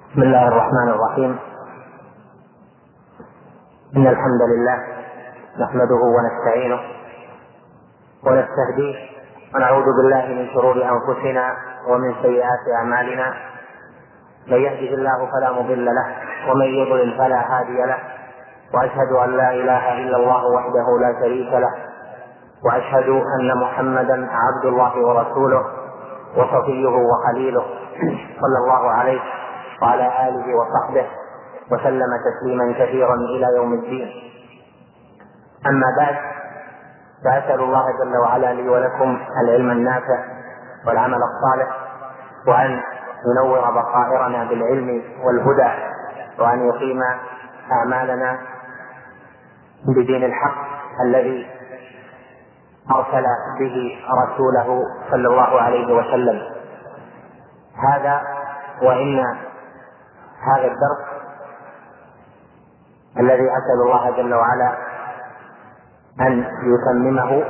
بسم الله الرحمن الرحيم. إن الحمد لله نحمده ونستعينه ونستهديه ونعوذ بالله من شرور أنفسنا ومن سيئات أعمالنا. من يهده الله فلا مضل له ومن يضلل فلا هادي له، وأشهد أن لا إله إلا الله وحده لا شريك له، وأشهد أن محمدا عبد الله ورسوله وصفيه وخليله، صلى الله عليه وعلى آله وصحبه وسلم تسليما كثيرا إلى يوم الدين. أما بعد، فأسأل الله جل وعلا لي ولكم العلم النافع والعمل الصالح، وأن ينور بصائرنا بالعلم والهدى، وأن يقيم أعمالنا بدين الحق الذي أرسل به رسوله صلى الله عليه وسلم. هذا وإن هذا الدرس الذي أسأل الله جل وعلا أن يتممه،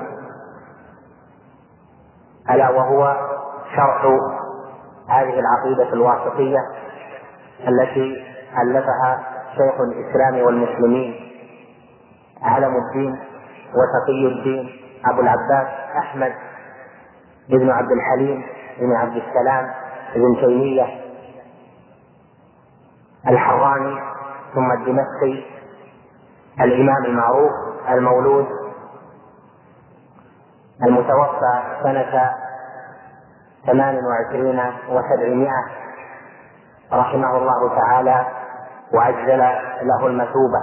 ألا وهو شرح هذه العقيدة الواسطية التي ألفها شيخ الإسلام والمسلمين علم الدين وتقي الدين أبو العباس أحمد بن عبد الحليم بن عبد السلام بن تيمية الحراني ثم الدمشقي، الإمام المعروف المولود المتوفى سنة 28 و700 رحمه الله تعالى وعجل له المثوبة.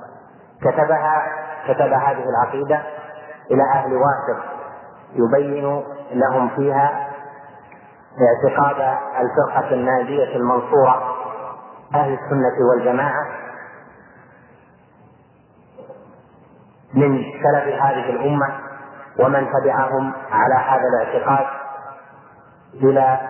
كتب هذه العقيدة إلى أهل واسط يبين لهم فيها اعتقاد الفرقة الناجية المنصورة أهل السنة والجماعة من سلف هذه الأمة ومن تبعهم على هذا الاعتقاد إلى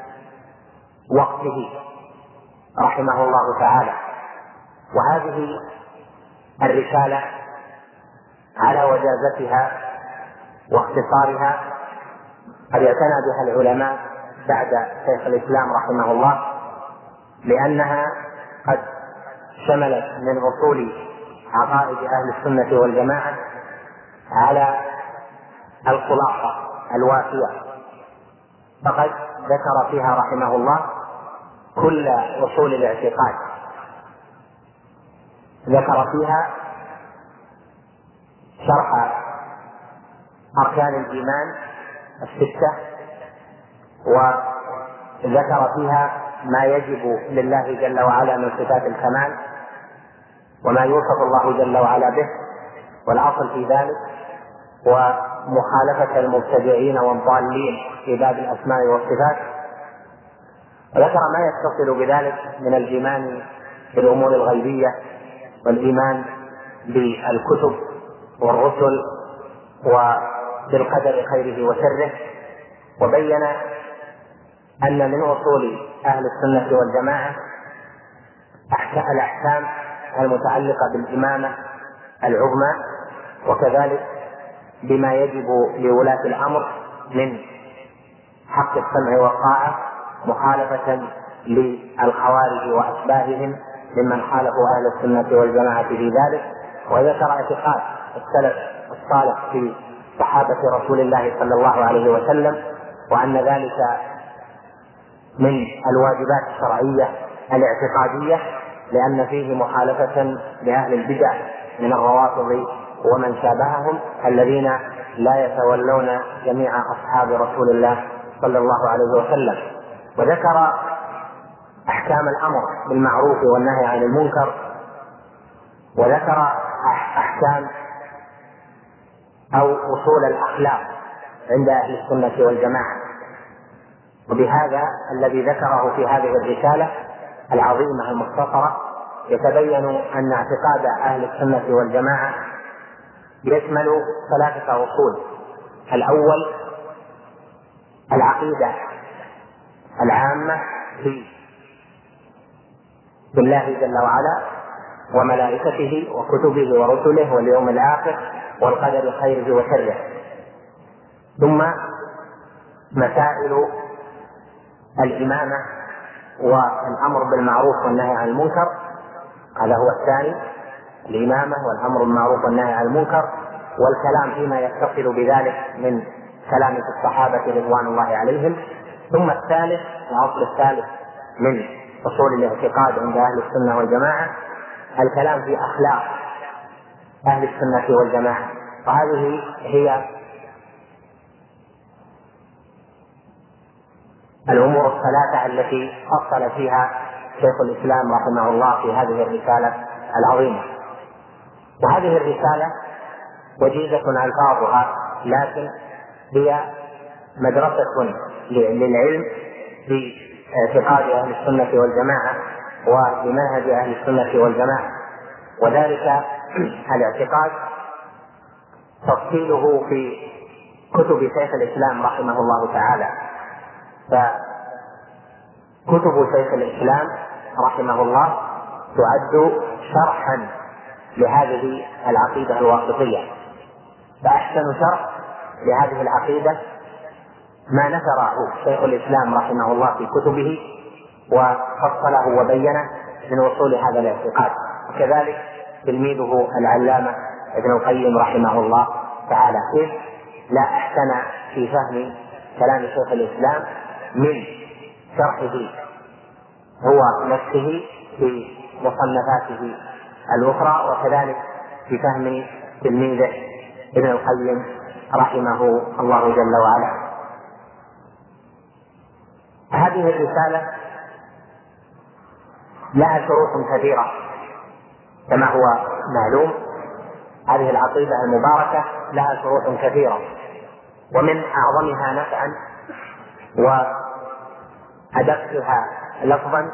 وقته رحمه الله تعالى. وهذه الرسالة على وجازتها واختصارها قد اعتنى بها العلماء بعد شيخ الإسلام رحمه الله، لأنها قد شملت من أصول عقائد أهل السنة والجماعة على الخلاصة الوافية، فقد ذكر فيها رحمه الله كل أصول الاعتقاد. ذكر فيها شرح أركان الإيمان الستة، وذكر فيها ما يجب لله جل وعلا من صفات الكمال وما يوصف الله جل وعلا به، والأصل في ذلك ومخالفة المبتدعين والضالين في باب الأسماء والصفات. وذكر ما يتصل بذلك من الإيمان بالأمور الغيبية والإيمان بالكتب والرسل وبالقدر خيره وشره، وبين أن من أصول أهل السنة والجماعة الأحكام المتعلقة بالإمامة العظمى، وكذلك بما يجب لولاة الأمر من حق السمع والطاعة، مخالفة للخوارج وأشباههم ممن خالفوا أهل السنة والجماعة في ذلك. وذكر اعتقاد السلف الصالح في صحابة رسول الله صلى الله عليه وسلم، وأن ذلك من الواجبات الشرعية الاعتقادية، لأن فيه مخالفة لأهل البدع من الروافض ومن شابههم الذين لا يتولون جميع أصحاب رسول الله صلى الله عليه وسلم. وذكر أحكام الأمر بالمعروف والنهي عن المنكر، وذكر أحكام أو أصول الأخلاق عند أهل السنة والجماعة. وبهذا الذي ذكره في هذه الرسالة العظيمة المختصرة يتبين أن اعتقاد أهل السنة والجماعة يشمل 3 أصول. الأول العقيدة العامة بالله جل وعلا وملائكته وكتبه ورسله واليوم الآخر والقدر خيره وشره، ثم مسائل الإمامة والأمر بالمعروف والنهي عن المنكر، هذا هو الثاني، الإمامة والأمر بالمعروف والنهي عن المنكر، والكلام فيما يتصل بذلك من كلام الصحابة رضوان الله عليهم. ثم الثالث، الأصل الثالث من أصول الاعتقاد عند أهل السنة والجماعة، الكلام في أخلاق أهل السنة والجماعة، وهذه هي الأمور الثلاثة التي فصل فيها شيخ الإسلام رحمه الله في هذه الرسالة العظيمة. وهذه الرسالة وجيزة ألفاظها، لكن هي مدرسة للعلم في اعتقاد أهل السنة والجماعة وبمنهج أهل السنة والجماعة. وذلك الاعتقاد تفصيله في كتب شيخ الإسلام رحمه الله تعالى. فكتب شيخ الإسلام رحمه الله تعد شرحا لهذه العقيدة الواسطية، فأحسن شرح لهذه العقيدة ما نشره شيخ الإسلام رحمه الله في كتبه وفصله وبينه من وصول هذا الاعتقاد، وكذلك تلميذه العلامة ابن القيم رحمه الله تعالى. إذ لا أحسن في فهم كلام شيخ الإسلام من شرحه هو نفسه في مصنفاته الأخرى، وكذلك في فهم تلميذه ابن القيم رحمه الله جل وعلا. هذه الرسالة لها شروط كثيرة كما هو معلوم. هذه العقيدة المباركة لها شروط كثيرة، ومن أعظمها نفعا وأدقها لفظا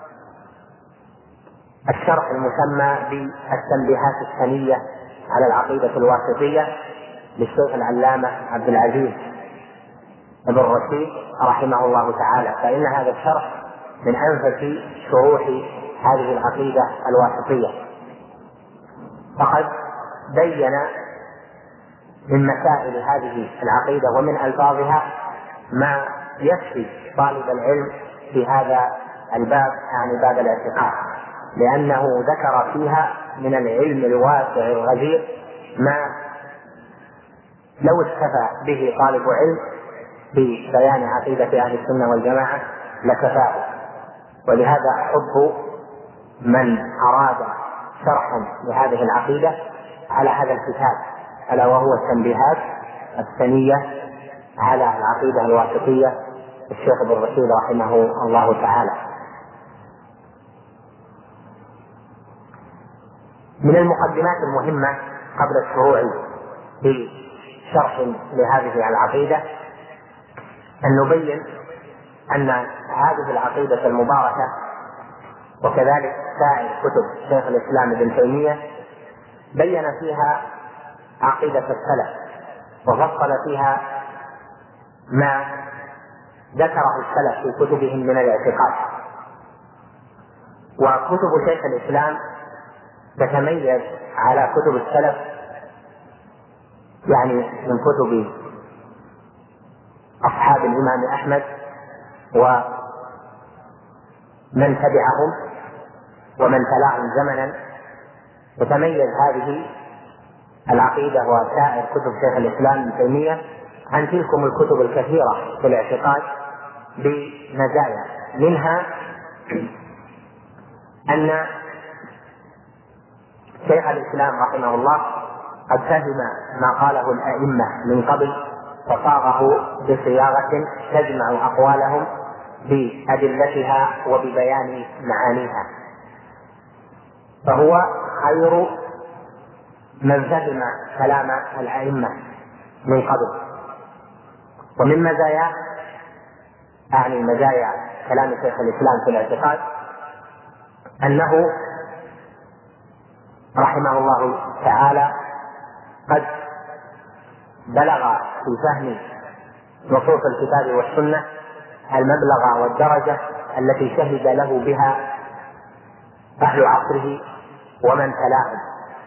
الشرح المسمى بالتنبيهات السنية على العقيدة الواسطية للشيخ العلامة عبد العزيز بن رشيد رحمه الله تعالى. فإن هذا الشرح من أنفس شروح هذه العقيدة الواسطية، فقد بين من مسائل هذه العقيدة ومن ألفاظها ما يكفي طالب العلم في هذا الباب، يعني باب الاعتقاد، لأنه ذكر فيها من العلم الواسع الغزير ما لو اكتفى به طالب علم في بيان عقيدة أهل السنة والجماعة لكفاه. ولهذا أحب من أراد شرحا لهذه العقيدة على هذا الكتاب، ألا وهو التنبيهات السنية على العقيدة الواسطية الشيخ ابن رشيد رحمه الله تعالى. من المقدمات المهمة قبل الشروع في شرح لهذه العقيدة أن نبين أن هذه العقيدة المباركة وكذلك سائر كتب شيخ الإسلام ابن تيمية بين فيها عقيدة السلف وفصل فيها ما ذكره السلف في كتبهم من الاعتقاد. وكتب شيخ الإسلام تتميز على كتب السلف، يعني من كتب أصحاب الإمام أحمد ومن تبعهم ومن تلاهم زمنا، تتميز هذه العقيدة وسائر كتب شيخ الإسلام ابن تيمية عن تلكم الكتب الكثيرة في الاعتقاد بمزايا. منها أن شيخ الإسلام رحمه الله قد فهم ما قاله الأئمة من قبل فصاغه بصياغة تجمع أقوالهم بأدلتها وببيان معانيها، فهو خير من فهم كلام الأئمة من قبل. ومن مزايا أعني مزايا كلام شيخ الإسلام في الاعتقاد أنه رحمه الله تعالى قد بلغ في فهم نصوص الكتاب والسنة المبلغ والدرجة التي شهد له بها أهل عصره ومن تلاهم.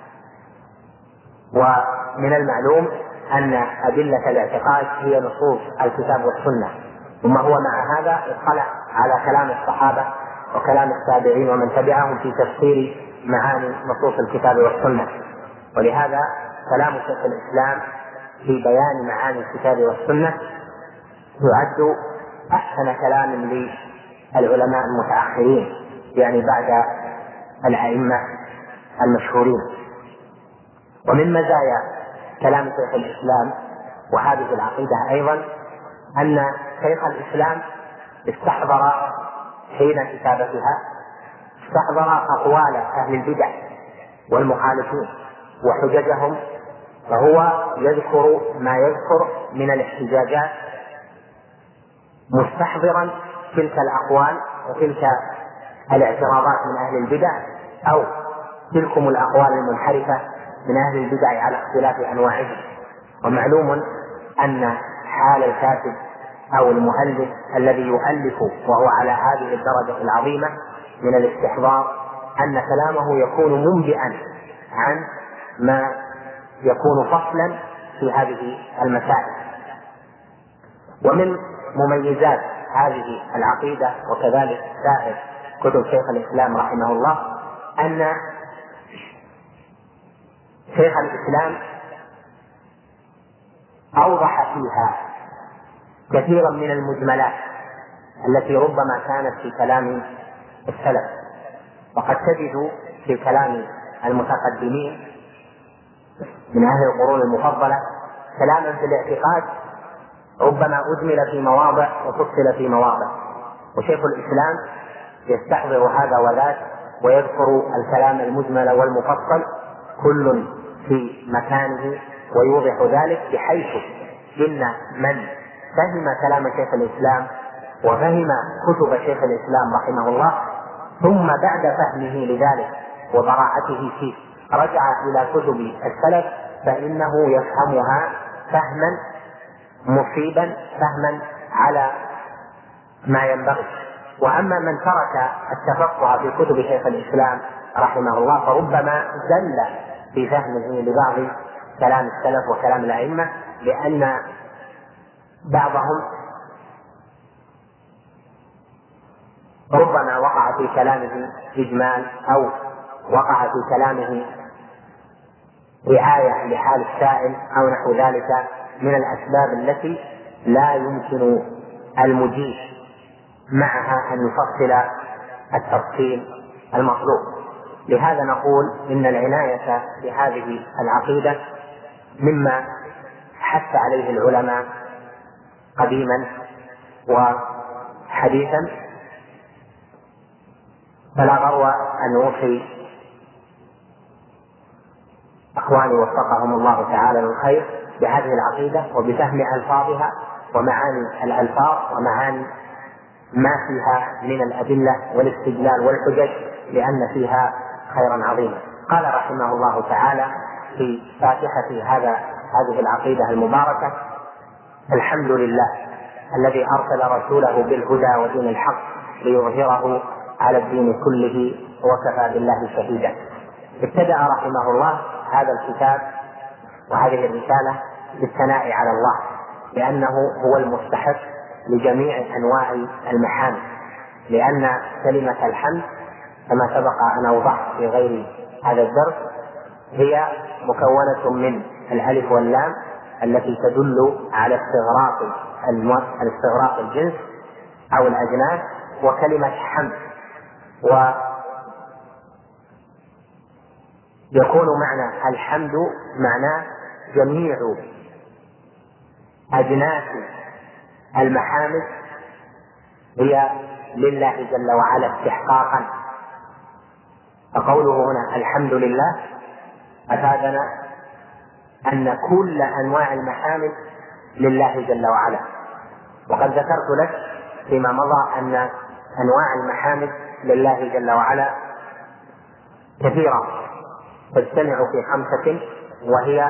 ومن المعلوم أن أدلة الاعتقاد هي نصوص الكتاب والسنة، ثم هو مع هذا اطلع على كلام الصحابة وكلام التابعين ومن تبعهم في تفسير معاني نصوص الكتاب والسنة. ولهذا كلام شيخ الإسلام في بيان معاني الكتاب والسنة يعد أحسن كلام للعلماء المتأخرين، يعني بعد الأئمة المشهورين. ومن مزايا كلام شيخ الإسلام وهذه العقيدة أيضا أن شيخ الإسلام استحضر حين كتابتها أقوال أهل البدع والمخالفين وحججهم، فهو يذكر ما يذكر من الاحتجاجات مستحضرا تلك الأقوال وتلك الاعتراضات من أهل البدع أو تلكم الأقوال المنحرفة من أهل البدع على اختلاف أنواعهم. ومعلوم أن حال الكاتب أو المؤلف الذي يؤلف وهو على هذه الدرجة العظيمة من الاستحضار أن كلامه يكون منبئا عن ما يكون فصلا في هذه المسائل. ومن مميزات هذه العقيدة وكذلك سائر كتب شيخ الإسلام رحمه الله أن شيخ الإسلام أوضح فيها كثيرا من المجملات التي ربما كانت في كلام السلف. وقد تجد في كلام المتقدمين من أهل القرون المفضلة كلاما في الاعتقاد ربما أجمل في مواضع وفصل في مواضع، وشيخ الإسلام يستحضر هذا وذاك ويذكر الكلام المجمل والمفصل كل في مكانه ويوضح ذلك، بحيث إن من فهم كلام شيخ الإسلام وفهم كتب شيخ الإسلام رحمه الله ثم بعد فهمه لذلك وبراءته فيه رجع إلى كتب السلف فإنه يفهمها فهما مصيبا، فهما على ما ينبغي. وأما من ترك التفقه في كتب شيخ الإسلام رحمه الله فربما زل في فهمه لبعض كلام السلف وكلام الأئمة، لأن بعضهم ربما وقع في كلامه إجمال أو وقع في كلامه رعاية لحال السائل أو نحو ذلك من الأسباب التي لا يمكن المجيب معها أن يفصل التفصيل المطلوب. لهذا نقول إن العناية بهذه العقيدة مما حث عليه العلماء قديما وحديثا، فلا غرو أن نوصي أخواني وفقهم الله تعالى للخير بهذه العقيدة وبفهم ألفاظها ومعاني الألفاظ ومعاني ما فيها من الأدلة والاستدلال والحجج، لأن فيها خيرا عظيما. قال رحمه الله تعالى في فاتحة هذه العقيدة المباركة: الحمد لله الذي أرسل رسوله بالهدى ودين الحق ليظهره على الدين كله وكفى بالله شهيدا. ابتدأ رحمه الله هذا الكتاب وهذه الرسالة بالثناء على الله، لأنه هو المستحق لجميع أنواع المحامد، لأن كلمة الحمد كما سبق أن أوضحت في غير هذا الدرس هي مكونة من الألف واللام التي تدل على استغراق الجنس أو الأجناس، وكلمة حمد، ويكون معنى الحمد معناه جميع أجناس المحامد هي لله جل وعلا استحقاقا. فقوله هنا الحمد لله أفادنا أن كل أنواع المحامد لله جل وعلا. وقد ذكرت لك فيما مضى أن أنواع المحامد لله جل وعلا كثيرة تجتمع في 5، وهي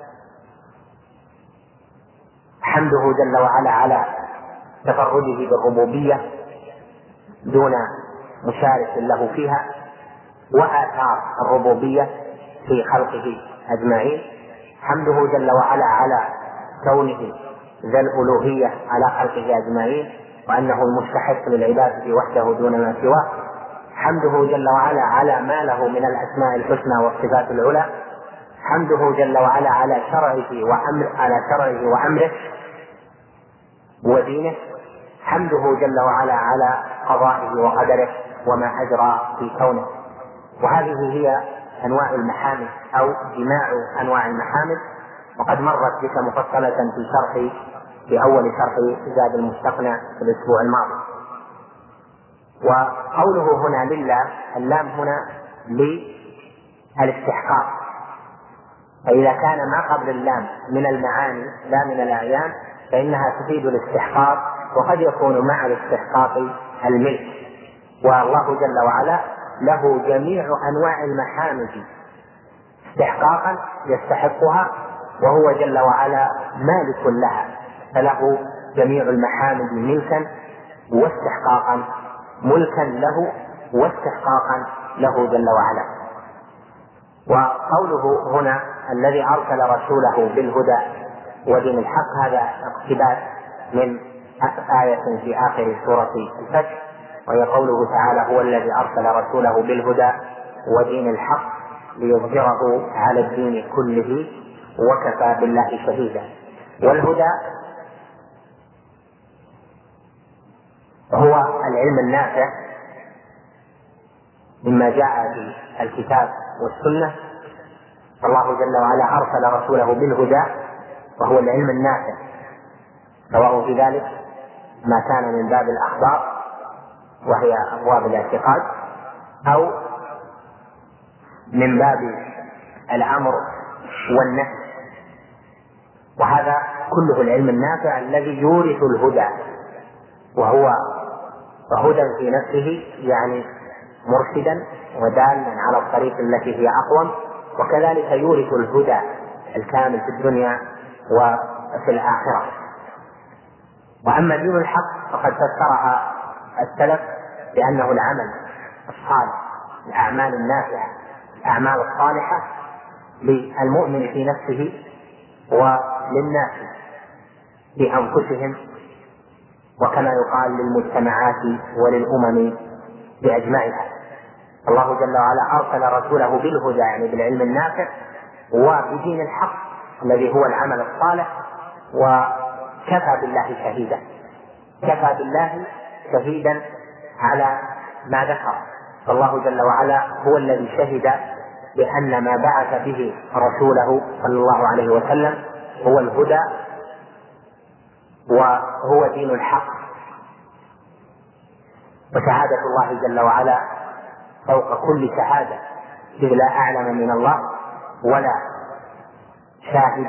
حمده جل وعلا على تفرده بالربوبية دون مشارك له فيها، وآثار الربوبية في خلقه أجمعين، حمده جل وعلا على كونه ذا الألوهية على خلقه أجمعين، وأنه المستحق للعبادة وحده دون ما سواه، حمده جل وعلا على ما له من الأسماء الحسنى والصفات العلى، حمده جل وعلا على شرعه وأمره ودينه، حمده جل وعلا على قضائه وقدره وما أجرى في كونه. وهذه هي أنواع المحامد أو جماع أنواع المحامد، وقد مرت بك مفصلة في أول شرح زاد المستقنع في الأسبوع الماضي. وقوله هنا لله، اللام هنا للاستحقاق، فإذا كان ما قبل اللام من المعاني لا من الأعيان فإنها تفيد الاستحقاق، وقد يكون مع الاستحقاق الملك. والله جل وعلا له جميع أنواع المحامد استحقاقا يستحقها، وهو جل وعلا مالك لها، فله جميع المحامد ملكا واستحقاقا، ملكا له واستحقاقا له جل وعلا. وقوله هنا الذي أرسل رسوله بالهدى ودين الحق، هذا اقتباس من آية في آخر سورة الفتح، وهي قوله تعالى هو الذي أرسل رسوله بالهدى ودين الحق ليظهره على الدين كله وكفى بالله شهيدا. والهدى هو العلم النافع مما جاء في الكتاب والسنة، فالله جل وعلا أرسل رسوله بالهدى وهو العلم النافع، سواء في ذلك ما كان من باب الأخبار وهي أبواب الاعتقاد، أو من باب الأمر والنهي، وهذا كله العلم النافع الذي يورث الهدى، وهو هدى في نفسه يعني مرشدا ودالا على الطريق التي هي أقوم، وكذلك يورث الهدى الكامل في الدنيا وفي الآخرة. وأما دين الحق فقد فسرها السلف بأنه العمل الصالح، الأعمال النافعة، الأعمال الصالحة للمؤمن في نفسه وللناس في أنفسهم، وكما يقال للمجتمعات وللأمم بأجمعها. الله جل وعلا أرسل رسوله بالهدى يعني بالعلم النافع وبدين الحق الذي هو العمل الصالح، وكفى بالله شهيدا، كفى بالله شهيدا على ما ذكر. فالله جل وعلا هو الذي شهد بأن ما بعث به رسوله صلى الله عليه وسلم هو الهدى وهو دين الحق. وشهادة الله جل وعلا فوق كل شهادة، إذ لا أعلم من الله ولا شاهد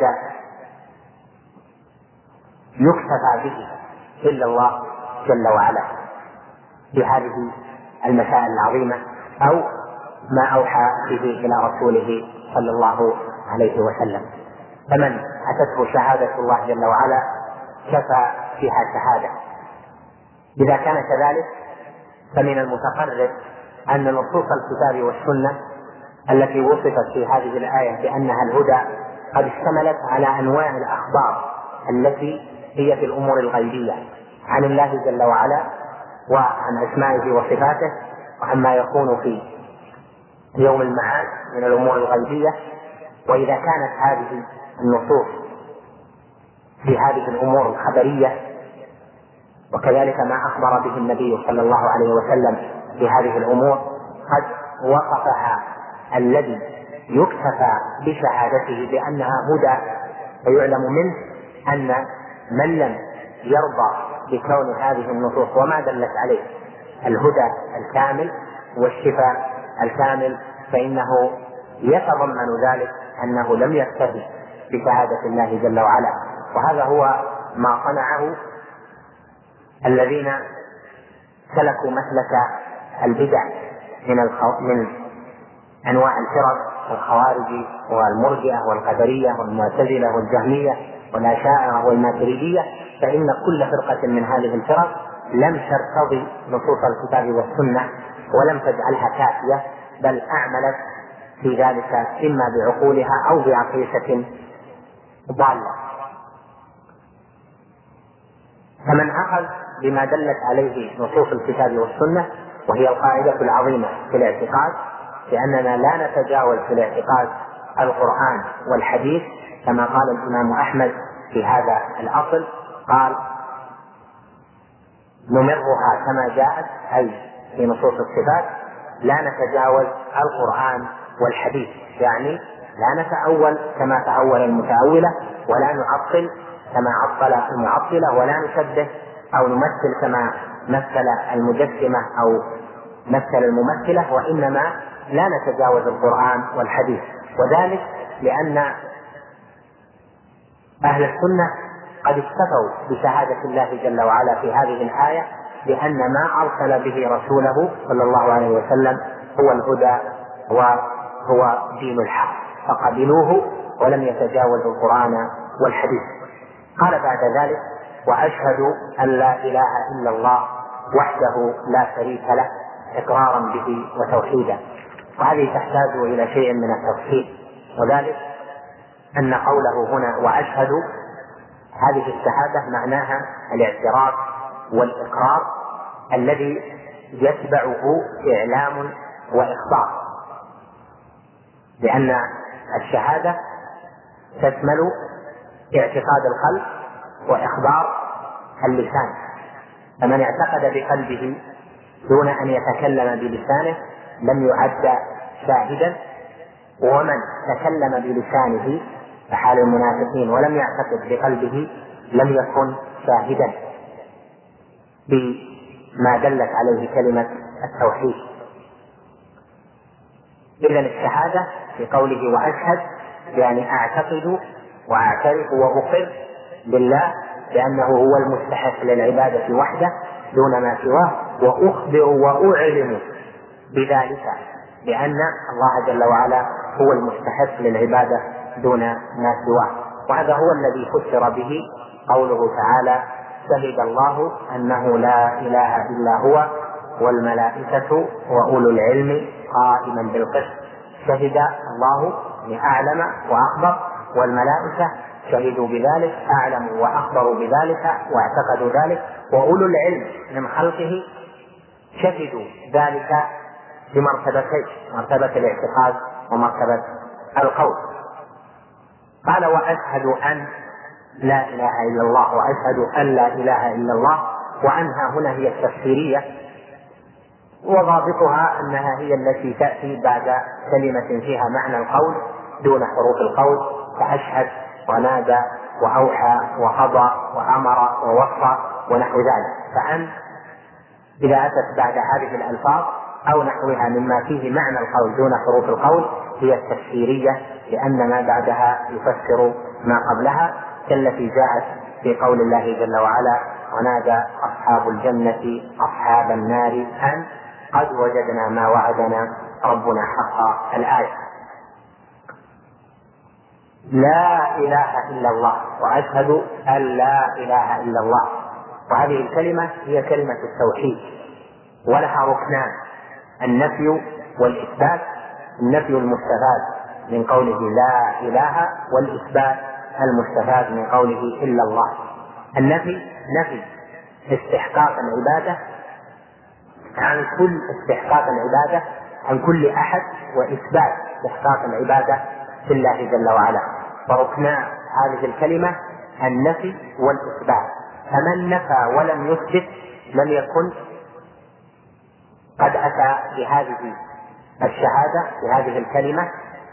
يكتفى به إلا الله جل وعلا في هذه المسائل العظيمة، أو ما أوحى به إلى رسوله صلى الله عليه وسلم. فمن أتته شهادة الله جل وعلا كفى فيها شهادة. إذا كان كذلك فمن المتقرر أن نصوص الكتاب والسنة التي وصفت في هذه الآية بأنها الهدى قد اشتملت على أنواع الأخبار التي هي في الأمور الغيبية عن الله جل وعلا وعن أسمائه وصفاته، وعما يكون في يوم المعاد من الأمور الغيبية. وإذا كانت هذه النصوص في هذه الأمور الخبرية، وكذلك ما أخبر به النبي صلى الله عليه وسلم في هذه الأمور، قد وصفها الذي يكتفى بشهادته بأنها هدى، فيعلم منه أن من لم يرضى بكون هذه النصوص وما دلت عليه الهدى الكامل والشفاء الكامل، فإنه يتضمن ذلك أنه لم يكتفي بشهادة الله جل وعلا. وهذا هو ما صنعه الذين سلكوا مسلك البدع من أنواع الفرق، الخوارج والمرجئة والقدرية والمعتزلة والجهمية والأشاعرة والماتريدية. فإن كل فرقة من هذه الفرق لم ترتضي نصوص الكتاب والسنة ولم تجعلها كافية، بل أعملت في ذلك إما بعقولها أو بعقيدة ضالة. فمن أخذ بما دلت عليه نصوص الكتاب والسنة، وهي القاعدة العظيمة في الاعتقاد، لأننا لا نتجاوز في الاعتقاد القرآن والحديث، كما قال الإمام أحمد في هذا الأصل، قال: نمرها كما جاءت، أي في نصوص الصفات لا نتجاوز القرآن والحديث، يعني لا نتأول كما تأول المتأولة، ولا نعطل كما عطل المعطلة، ولا نشبه أو نمثل كما مثل المجسمة أو مثل الممثلة، وإنما لا نتجاوز القرآن والحديث. وذلك لأن أهل السنة قد اكتفوا بشهادة الله جل وعلا في هذه الآية بأن ما أرسل به رسوله صلى الله عليه وسلم هو الهدى وهو دين الحق، فقبلوه ولم يتجاوزوا القرآن والحديث. قال بعد ذلك: وأشهد أن لا إله إلا الله وحده لا شريك له إقرارا به وتوحيدا. وهذه تحتاج إلى شيء من التفصيل، وذلك أن قوله هنا وأشهد، هذه الشهادة معناها الاعتراف والإقرار الذي يتبعه إعلام وإخبار، لأن الشهادة تشمل اعتقاد القلب وإخبار اللسان، فمن اعتقد بقلبه دون أن يتكلم بلسانه لم يعد شاهدا، ومن تكلم بلسانه كحال المنافقين ولم يعتقد بقلبه لم يكن شاهدا بما دلت عليه كلمة التوحيد. إذن الشهادة في قوله وأشهد يعني أعتقد وأعترف وأقر بالله بأنه هو المستحق للعبادة وحده دون ما سواه، وأخبر وأعلن بذلك بأن الله جل وعلا هو المستحق للعبادة دون ما سواه. وهذا هو الذي فسر به قوله تعالى: شهد الله أنه لا إله إلا هو والملائكة وأولو العلم قائما بالقسط. شهد الله لأعلم وأخبر، والملائكة شهدوا بذلك، أعلموا وأخبروا بذلك واعتقدوا ذلك، وأولو العلم من خلقه شهدوا ذلك بمرتبتين: مرتبة الاعتقاد ومرتبة القول. قال: وأشهد أن لا إله إلا الله، وأشهد أن لا إله إلا الله، وأنها هنا هي التفسيرية، وضابطها أنها هي التي تأتي بعد كلمة فيها معنى القول دون حروف القول، فأشهد ونادى وأوحى وقضى وأمر ووصى ونحو ذلك. فأن إذا أتت بعد هذه الألفاظ أو نحوها مما فيه معنى القول دون حروف القول هي التفسيرية، لأن ما بعدها يفسر ما قبلها، كالتي جاءت في قول الله جل وعلا: ونادى أصحاب الجنة أصحاب النار أن قد وجدنا ما وعدنا ربنا حقا. الآية. لا إله إلا الله، وأشهد أن لا إله إلا الله، وهذه الكلمة هي كلمة التوحيد، ولها ركنان: النفي والإثبات. النفي المستفاد من قوله لا إله، والإثبات المستفاد من قوله إلا الله. النفي نفي استحقاق العبادة عن كل استحقاق العبادة عن كل أحد، وإثبات استحقاق العبادة في الله جل وعلا. فركنا هذه الكلمة النفي والإثبات، فمن نفى ولم يثبت لم يكن قد أتى بهذه الشهادة بهذه الكلمة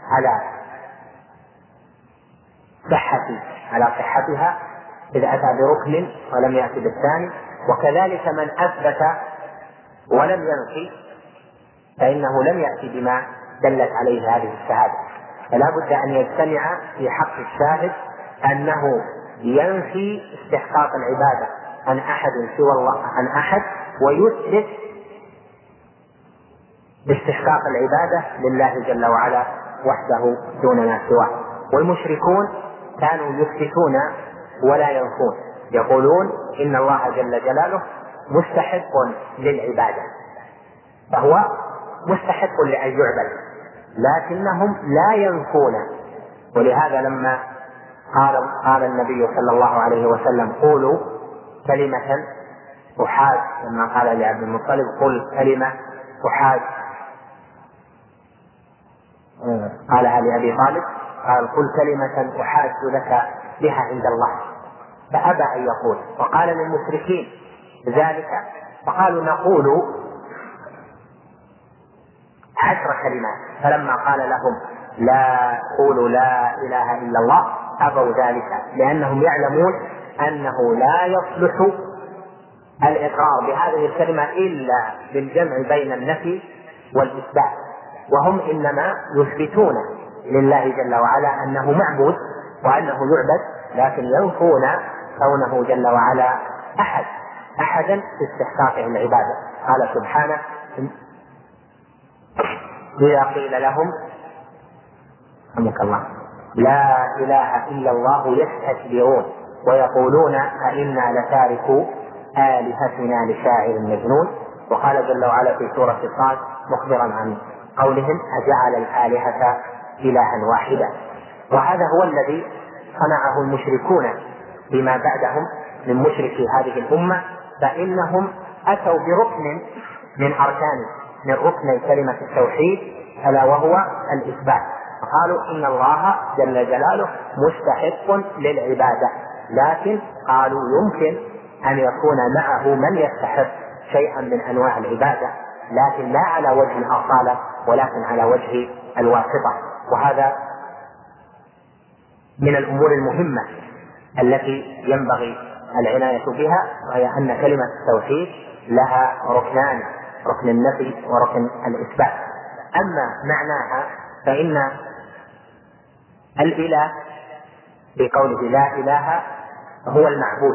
على صحتها، إذ أتى بركن ولم يأتي بالثاني. وكذلك من أثبت ولم ينفي فإنه لم يأتي بما دلت عليه هذه الشهادة. فلا بد أن يجتمع في حق الشاهد أنه ينفي استحقاق العبادة عن أحد سوى الله، عن أحد، ويثبت باستحقاق العبادة لله جل وعلا وحده دون ما سواه. والمشركون كانوا يثبتون ولا ينفون، يقولون إن الله جل جلاله مستحق للعبادة، فهو مستحق لأن يعبد، لكنهم لا ينفون. ولهذا لما قال النبي صلى الله عليه وسلم: قولوا كلمة أحاج، لما قال لعبد المطلب قل كلمة أحاج، قالها لأبي طالب، قال قل كلمة أحاج لك بها عند الله، فأبى أن يقول. وقال للمشركين ذلك فقالوا نقول 10 كلمات، فلما قال لهم لا قولوا لا إله إلا الله أبوا ذلك، لأنهم يعلمون أنه لا يصلح الإقرار بهذه الكلمة إلا بالجمع بين النفي والإثبات، وهم إنما يثبتون لله جل وعلا أنه معبود وأنه يعبد، لكن ينفون كونه جل وعلا أحدا في استحقاقه العبادة. قال سبحانه إذا قيل لهم رحمك الله لا إله إلا الله يستكبرون ويقولون أئنا لتاركو آلهتنا لشاعر مجنون. وقال جل وعلا في سورة صاد مخبرا عن قولهم أجعل الآلهة إلها واحدا. وهذا هو الذي صنعه المشركون بما بعدهم من مشركي هذه الأمة، فإنهم أتوا بركن من ركن كلمة التوحيد، ألا وهو الإثبات. قالوا إن الله جل جلاله مستحق للعبادة، لكن قالوا يمكن أن يكون معه من يستحق شيئا من أنواع العبادة، لكن لا على وجه الأصالة ولكن على وجه الواسطة. وهذا من الأمور المهمة التي ينبغي العناية بها، وهي أن كلمة التوحيد لها ركنان، ركن النفي وركن الإثبات. أما معناها فإن الإله بقوله لا إله هو المعبود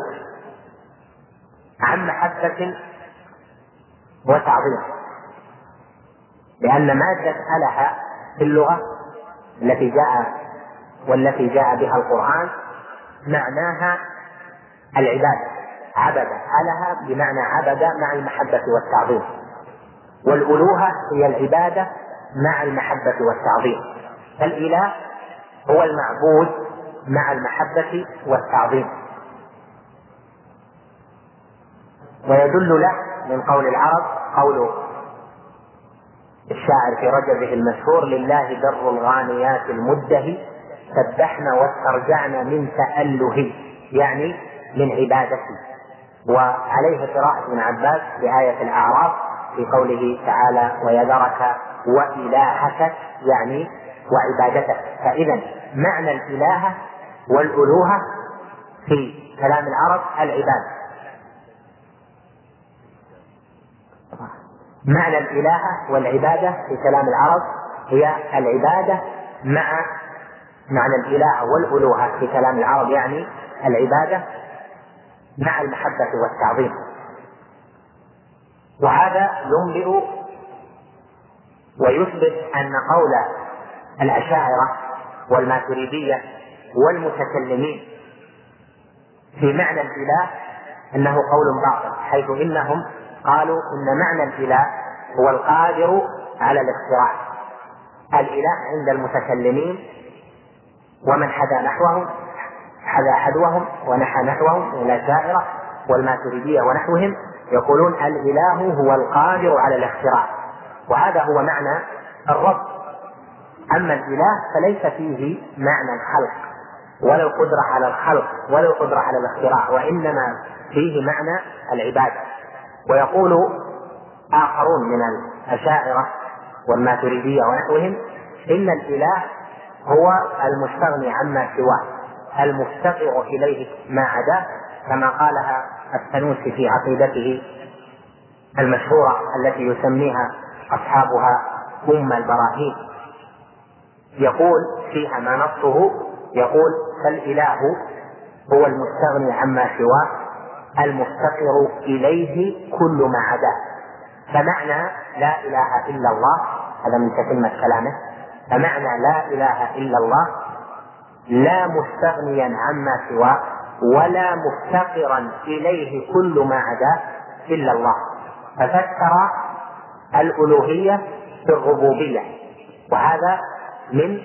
عن محبة وتعظيم، لأن مادة أله في اللغة والتي جاء بها القرآن معناها العبادة، عبد، أله بمعنى عبد مع المحبة والتعظيم، والألوهة هي العبادة مع المحبة والتعظيم. فالإله هو المعبود مع المحبة والتعظيم. ويدل له من قول العرب قول الشاعر في رجبه المشهور لله در الغانيات المده سبحنا واسترجعنا من تأله، يعني من عبادته. وعليه قراءة ابن عباس بآية الأعراف في قوله تعالى ويذرك وإلهك، يعني وعبادتك. فإذا معنى الإله والألوهة في كلام العرب العبادة. معنى الإله والعبادة في كلام العرب هي العبادة مع معنى الإله والألوهة في كلام العرب، يعني العبادة مع المحبة والتعظيم. وهذا ينبئ ويثبت أن قول الأشاعرة والماتريدية والمتكلمين في معنى الإله أنه قول باطل، حيث إنهم قالوا إن معنى الإله هو القادر على الاختراع. الإله عند المتكلمين ومن حذا حذوهم ونحى نحوهم من الأشاعرة والماتريدية ونحوهم يقولون الإله هو القادر على الاختراع، وهذا هو معنى الرب. أما الإله فليس فيه معنى الخلق ولا القدرة على الخلق ولا القدرة على الاختراع، وإنما فيه معنى العبادة. ويقول آخرون من الأشاعرة والماتريدية ونحوهم إن الإله هو المستغني عما سواه المفتقر إليه ما عداه، كما قالها السنوسي في عقيدته المشهورة التي يسميها أصحابها أم البراهين، يقول فيها ما نصه، يقول فالإله هو المستغني عما سواه المفتقر إليه كل ما عداه. فمعنى لا إله إلا الله، هذا من تتمة كلامه، فمعنى لا إله إلا الله لا مستغنيا عما سواه ولا مفتقرا إليه كل ما عداه إلا الله. ففسر الألوهية بالربوبية، وهذا من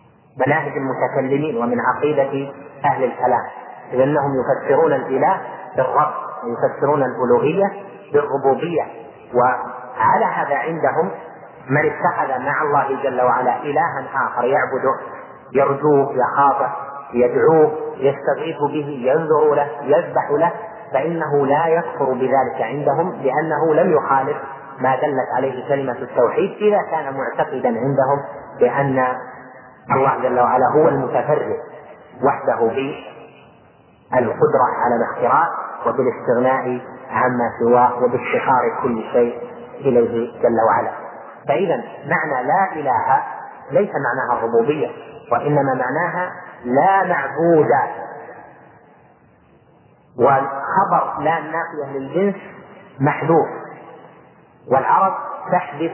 مناهج المتكلمين ومن عقيدة أهل الكلام، لأنهم يفسرون الإله بالرب، ويفسرون الألوهية بالربوبية. وعلى هذا عندهم من اتخذ مع الله جل وعلا إلها آخر يعبده، يرجوه، يخافه، يدعوه، يستغيث به، ينذر له، يذبح له، فإنه لا يكفر بذلك عندهم، لأنه لم يخالف ما دلت عليه كلمة التوحيد، إذا كان معتقدا عندهم بأن الله جل وعلا هو المتفرد وحده بالقدرة على الاختراع وبالاستغناء عما سواه وبافتقار كل شيء إليه جل وعلا. فإذا معنى لا إله ليس معناها الربوبية، وإنما معناها لا معبود. والخبر لا النافية للجنس محذوف، والعرب تحذف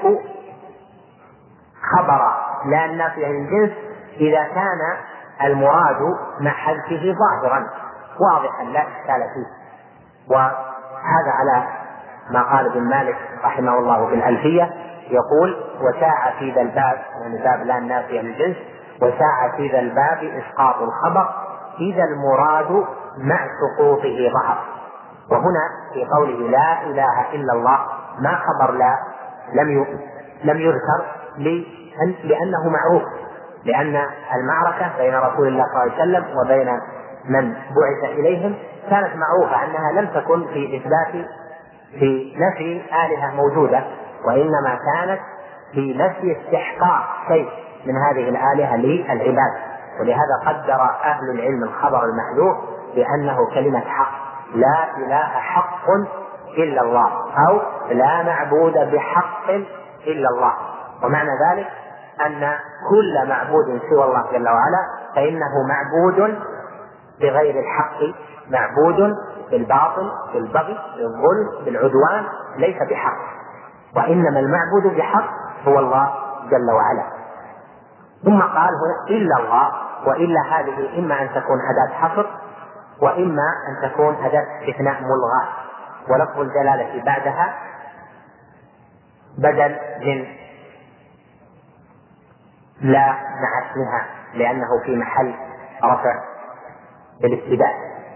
خبر لا النافية للجنس إذا كان المراد مع حذفه ظاهرا واضحا لا إشكال فيه. وهذا على ما قال ابن مالك رحمه الله في الألفية، يقول: وشاع في ذا الباب، يعني باب لا النافية للجنس، وشاع في ذا الباب إسقاط الخبر إذا المراد مع سقوطه ظهر. وهنا في قوله لا إله إلا الله ما خبر لا لم يذكر لأنه معروف، لأن المعركة بين رسول الله صلى الله عليه وسلم وبين من بعث إليهم كانت معروفة أنها لم تكن في نفي آلهة موجودة، وإنما كانت في نفي استحقاق شيء من هذه الآلهة للعباد. ولهذا قدر أهل العلم الخبر المحذوف بأنه كلمة حق، لا إله حق إلا الله، أو لا معبود بحق إلا الله. ومعنى ذلك أن كل معبود سوى الله جل وعلا فإنه معبود بغير الحق، معبود بالباطل، بالبغي، بالظلم، بالعدوان، ليس بحق. وإنما المعبود بحق هو الله جل وعلا. ثم قال هنا إلا الله، وإلا هذه إما أن تكون أداة حصر وإما أن تكون أداة استثناء ملغاة، ولفظ الجلالة بعدها بدل من لا مع اسمها، لأنه في محل رفع بالابتداء.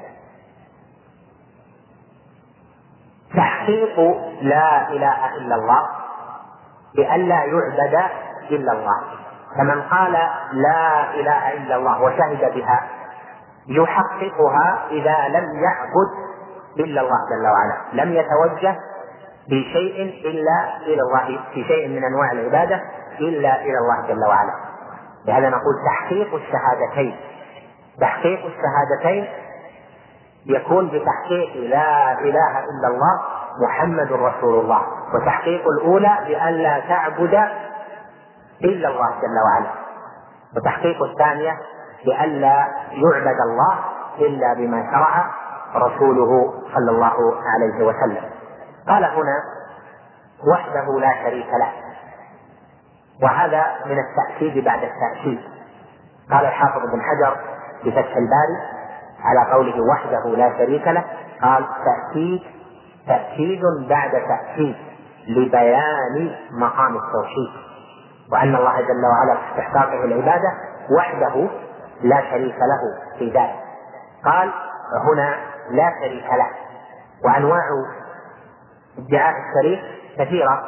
تحقيق لا إله إلا الله بأن لا يعبد إلا الله، فمن قال لا إله إلا الله وشهد بها يحققها إذا لم يعبد إلا الله جل وعلا، لم يتوجه بشيء إلا إلى الله، في شيء من أنواع العبادة إلا إلى الله جل وعلا. لهذا نقول تحقيق الشهادتين، تحقيق الشهادتين يكون بتحقيق لا إله إلا الله محمد رسول الله، وتحقيق الأولى بأن لا تعبد إلا الله جل وعلا، وتحقيق الثانية بأن لا يعبد الله إلا بما شرع رسوله صلى الله عليه وسلم. قال هنا وحده لا شريك له، وهذا من التأكيد بعد التأكيد. قال الحافظ بن حجر بفتح الباري على قوله وحده لا شريك له، قال تأكيد بعد تأكيد لبيان مقام التوحيد، وأن الله جل وعلا في استحقاقه العبادة وحده لا شريك له في ذلك. قال هنا لا شريك له. وأنواع ادعاء الشريك كثيرة،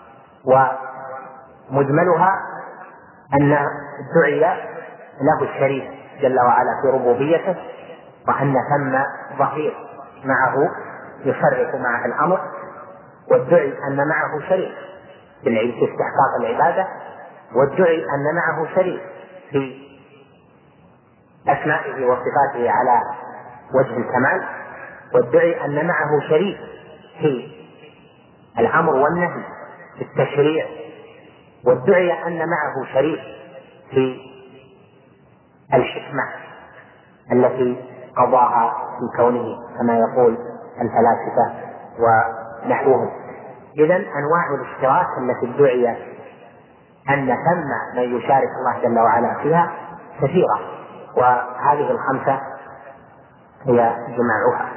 ومجملها أن دعي له الشريك جل وعلا في ربوبيته، وأن ثم ظهير معه يشرك معه الأمر، وادعي أن معه شريك في استحقاق العبادة، وادعي أن معه شريك في أسمائه وصفاته على وجه الكمال، وادعي أن معه شريك في الأمر والنهي، في التشريع، وادعي أن معه شريك في الحكمة التي قضاها في كونه كما يقول الفلاسفة ونحوهم. إذن أنواع الاشتراك التي ادعي أن ثم من يشارك الله جل وعلا فيها كثيرة، وهذه الخمسة هي جماعها.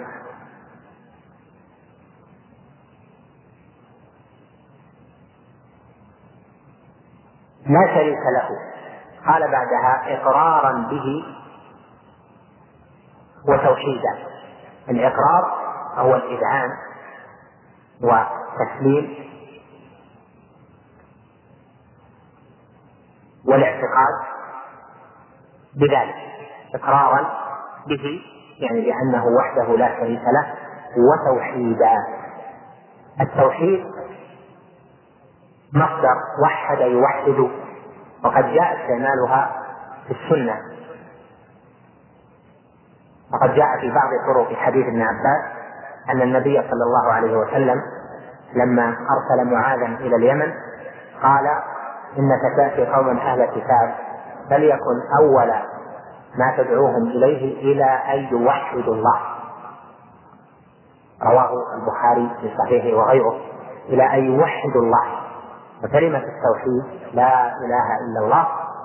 لا شريك له. قال بعدها إقرارا به وتوحيدا. الإقرار هو الإذعان والتسليم والاعتقاد بذلك إقرارا به، يعني بأنه وحده لا شريك له، وتوحيدا. التوحيد مصدر وحد يوحد، وقد جاء استعمالها في السنة، وقد جاء في بعض طرق حديث ابن عباس أن النبي صلى الله عليه وسلم لما أرسل معاذا إلى اليمن قال: إنك تأتي قوما أهل كتاب، فليكن أول ما تدعوهم إليه إلى أن يوحدوا الله. رواه البخاري في صحيحه وغيره، إلى أن يوحدوا الله. وكلمة التوحيد لا إله إلا الله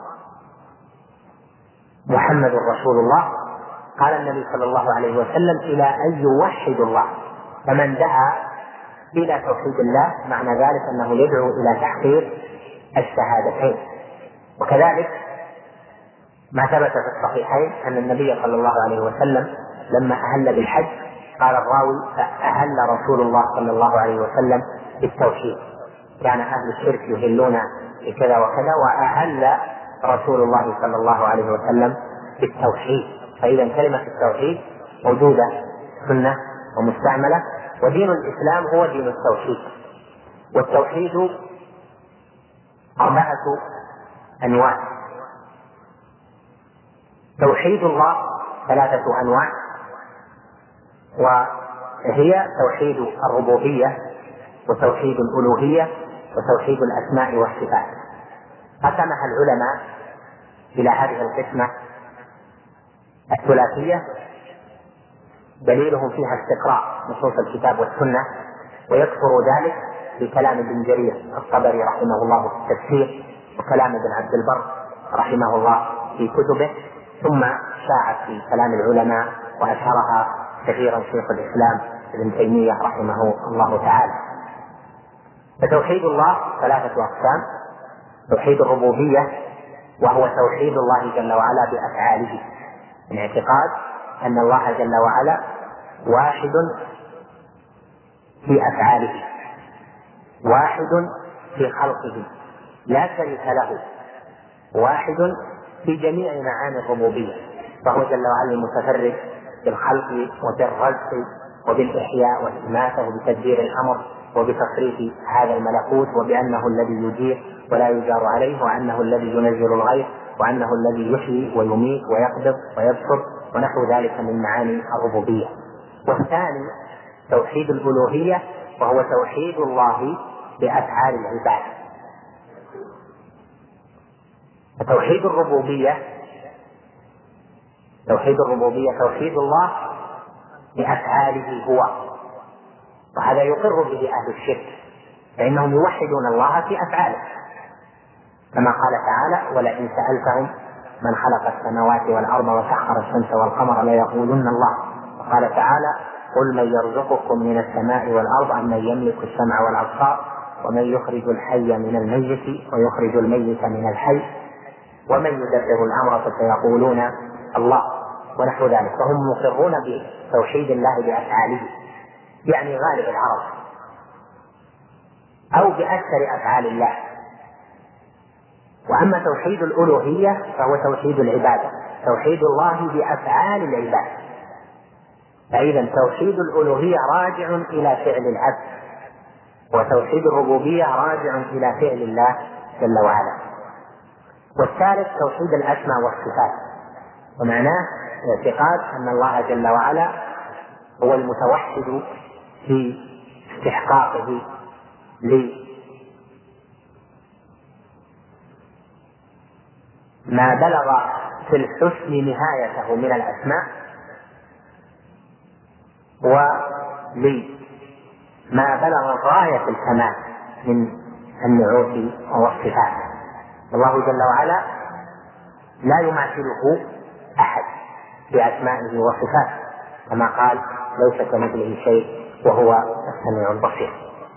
محمد رسول الله، قال النبي صلى الله عليه وسلم: إلى أن يوحدوا الله. فمن دعا إلى توحيد الله معنى ذلك أنه يدعو إلى تحقيق الشهادتين. وكذلك ما ثبت في الصحيحين أن النبي صلى الله عليه وسلم لما أهل بالحج قال الراوي: أهل رسول الله صلى الله عليه وسلم بالتوحيد. كان أهل الشرك يهلون بكذا وكذا، وأهل رسول الله صلى الله عليه وسلم بالتوحيد. فإذا كلمة التوحيد موجودة سنة ومستعملة، ودين الإسلام هو دين التوحيد. والتوحيد 4 أنواع. توحيد الله 3 أنواع، وهي توحيد الربوبية، وتوحيد الألوهية، وتوحيد الأسماء والصفات. قسمها العلماء إلى هذه القسمة الثلاثية، دليلهم فيها استقراء نصوص الكتاب والسنة، ويكثر ذلك بكلام ابن جرير الطبري رحمه الله في التفسير، وكلام ابن عبد البر رحمه الله في كتبه، ثم شاعت في كلام العلماء وأشهرها كثيرا شيخ الإسلام ابن تيمية رحمه الله تعالى. فتوحيد الله 3 أقسام: توحيد الربوبية، وهو توحيد الله جل وعلا بأفعاله، من اعتقاد أن الله جل وعلا واحد في أفعاله، واحد في خلقه لا شريك له، واحد في جميع معاني الربوبية، فهو جل وعلا المتفرد بالخلق وبالرزق وبالإحياء والإماتة وبتدبير الأمر وبتصريف هذا الملكوت، وبأنه الذي يجير ولا يجار عليه، وأنه الذي ينزل الغيث، وأنه الذي يحيي ويميت ويقبض ويبسط ونحو ذلك من معاني الربوبية. والثاني توحيد الألوهية، وهو توحيد الله بأفعال العباد. فتوحيد الربوبية توحيد الله بأفعاله هو، وهذا يقر به أهل الشرك، فإنهم يوحدون الله في أفعاله، كما قال تعالى: ولئن سألتهم من خلق السماوات والأرض وسخر الشمس والقمر ليقولن الله. وقال تعالى: قل من يرزقكم من السماء والأرض أمن يملك السمع والأبصار ومن يخرج الحي من الميت ويخرج الميت من الحي ومن يدبر الأمر فسيقولون الله، ونحو ذلك. فهم مقرون بتوحيد الله بأفعاله، يعني غالب العرب، أو بأكثر أفعال الله. وأما توحيد الألوهية فهو توحيد العبادة، توحيد الله بأفعال العباد. فإذا توحيد الألوهية راجع إلى فعل العبد، وتوحيد الربوبية راجع إلى فعل الله جل وعلا. والثالث توحيد الأسماء والصفات، ومعناه اعتقاد أن الله جل وعلا هو المتوحد في استحقاقه لما بلغ في الحسن نهايته من الأسماء، ولما بلغ غاية الكمال من النعوت والصفات. الله جل وعلا لا يماثله أحد بأسمائه وصفاته، كما قال: ليس كمثله شيء وهو السميع البصير.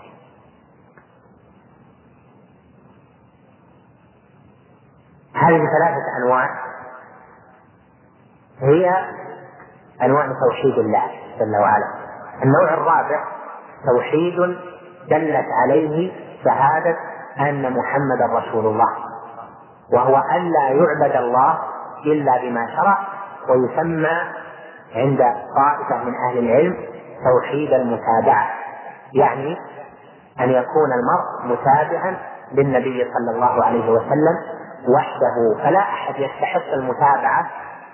هذه 3 أنواع هي أنواع توحيد الله جل وعلا. النوع الرابع توحيد دلت عليه شهادة أن محمد رسول الله، وهو أن لا يعبد الله إلا بما شرع، ويسمى عند طائفة من أهل العلم توحيد المتابعة، يعني أن يكون المرء متابعا للنبي صلى الله عليه وسلم وحده، فلا أحد يستحق المتابعة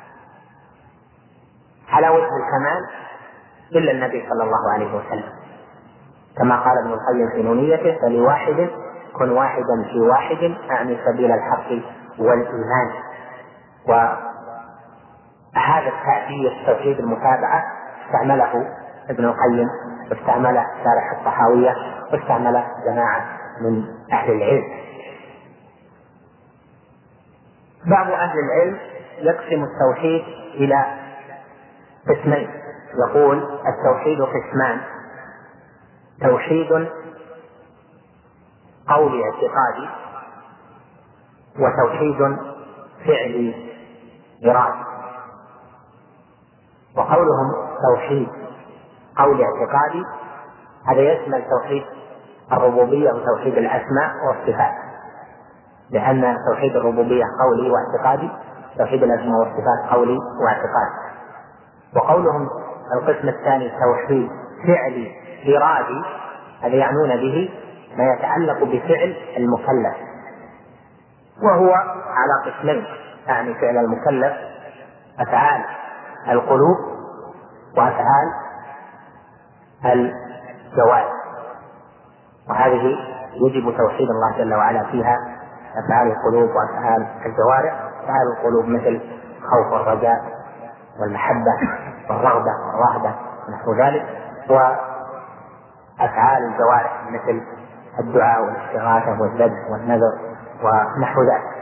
على وجه الكمال إلا النبي صلى الله عليه وسلم، كما قال ابن القيم في نونيته: فلواحد كن واحدا في واحد، أعني سبيل الحق والإيمان. وهذا التعبير توحيد المتابعة استعمله ابن القيم، واستعمله شارح الطحاوية، واستعمله جماعة من أهل العلم. بعض أهل العلم يقسم التوحيد إلى قسمين، يقول التوحيد قسمان: توحيد قولي اعتقادي، وتوحيد فعلي إرادي. وقولهم توحيد قولي اعتقادي هذا يشمل توحيد الربوبية وتوحيد الأسماء والصفات، لأن توحيد الربوبية قولي واعتقادي، توحيد الأسماء والصفات قولي واعتقادي. وقولهم القسم الثاني توحيد فعلي إرادي، هذا يعنون به ما يتعلق بفعل المكلف، وهو على قسمين، يعني فعل المكلف أفعال القلوب وأفعال الجوارح، وهذه يجب توحيد الله جل وعلا فيها، أفعال القلوب وأفعال الجوارح. أفعال القلوب مثل خوف والرجاء والمحبة والرغبة والرهبة ونحو ذلك، وأفعال الجوارح مثل الدعاء والاستغاثة والذبح والنذر ونحو ذلك.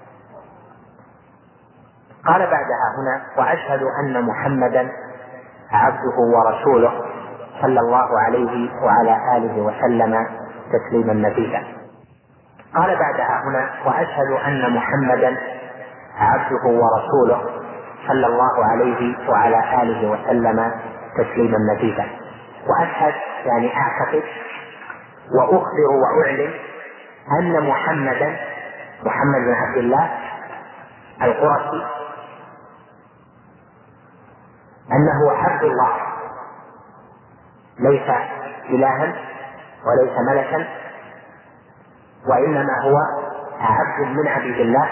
قال بعدها هنا: وأشهد أن محمدا عبده ورسوله صلى الله عليه وعلى آله وسلم تسليما مزيدا. قال بعدها هنا: وأشهد أن محمدا عبده ورسوله صلى الله عليه وعلى آله وسلم تسليما مزيدا. وأشهد يعني أعتقد وأخبر وأعلن أن محمد بن عبد الله القرشي أنه عبد الله، ليس إلها وليس ملكا، وإنما هو عبد من عبيد الله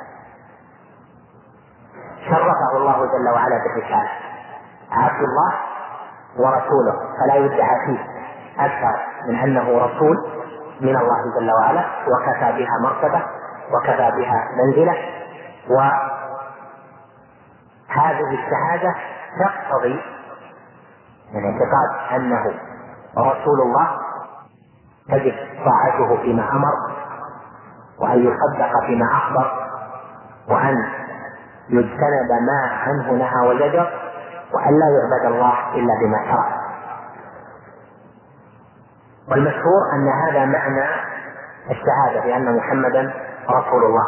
شرفه الله جل وعلا بالرسالة، عبد الله ورسوله، فلا يدعى فيه أكثر من أنه رسول من الله جل وعلا، وكفى بها مرتبة وكفى بها منزلة. وهذه الشهادة تقتضي من اعتقاد أنه رسول الله تجب طاعته فيما أمر، وأن يصدق فيما أخبر، وأن يجتنب ما عنه نهى وزجر، وأن لا يعبد الله إلا بما شرع. والمشهور أن هذا معنى الشهادة بأن محمدا رسول الله،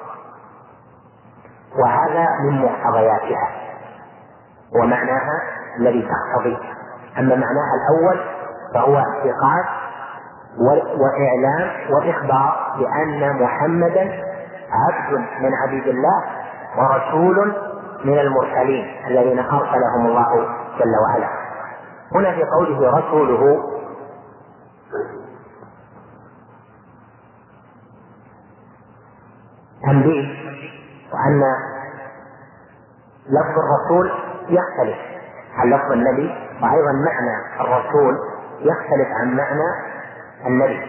وهذا من مقتضياتها ومعناها الذي تقتضي. أما معناها الأول فهو اعتقاد وإعلام وإخبار بأن محمدا عبد من عبيد الله ورسول من المرسلين الذين أرسلهم الله جل وعلا. هنا في قوله رسوله تنبيه، وأن لفظ الرسول يختلف عن لفظ النبي، وأيضا معنى الرسول يختلف عن معنى النبي.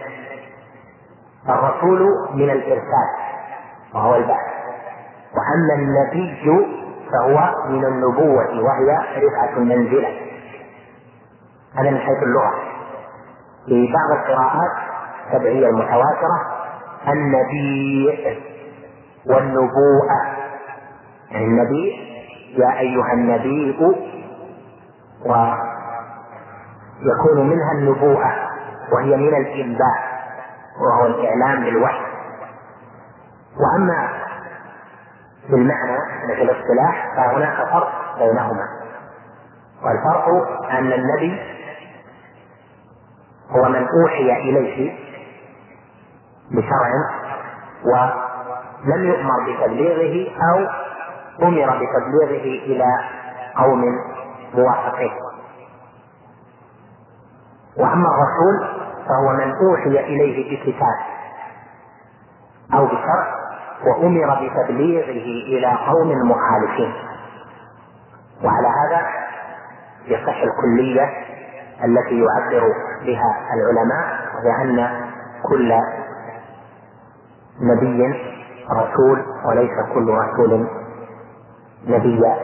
الرسول من الإرسال وهو البعث، وأما النبي فهو من النبوة وهي رفعة المنزلة. هذا من حيث اللغة. في بعض القراءات السبعية المتواترة النبي والنبوءة، يعني النبي يا أيها النبي، ويكون منها النبوءة وهي من الإنباء وهو الإعلام بالوحي. وأما في المعنى في الاصطلاح فهناك فرق بينهما، والفرق أن النبي هو من أوحي إليه بشرع ولم يؤمر بتبليغه أو أمر بتبليغه إلى قوم موافقين. وأما الرسول فهو من أوحي إليه بكتاب أو بشرع وأمر بتبليغه إلى قوم مخالفين. وعلى هذا يصح الكلية التي يعبر بها العلماء بأن كل نبي رسول وليس كل رسول نبيا.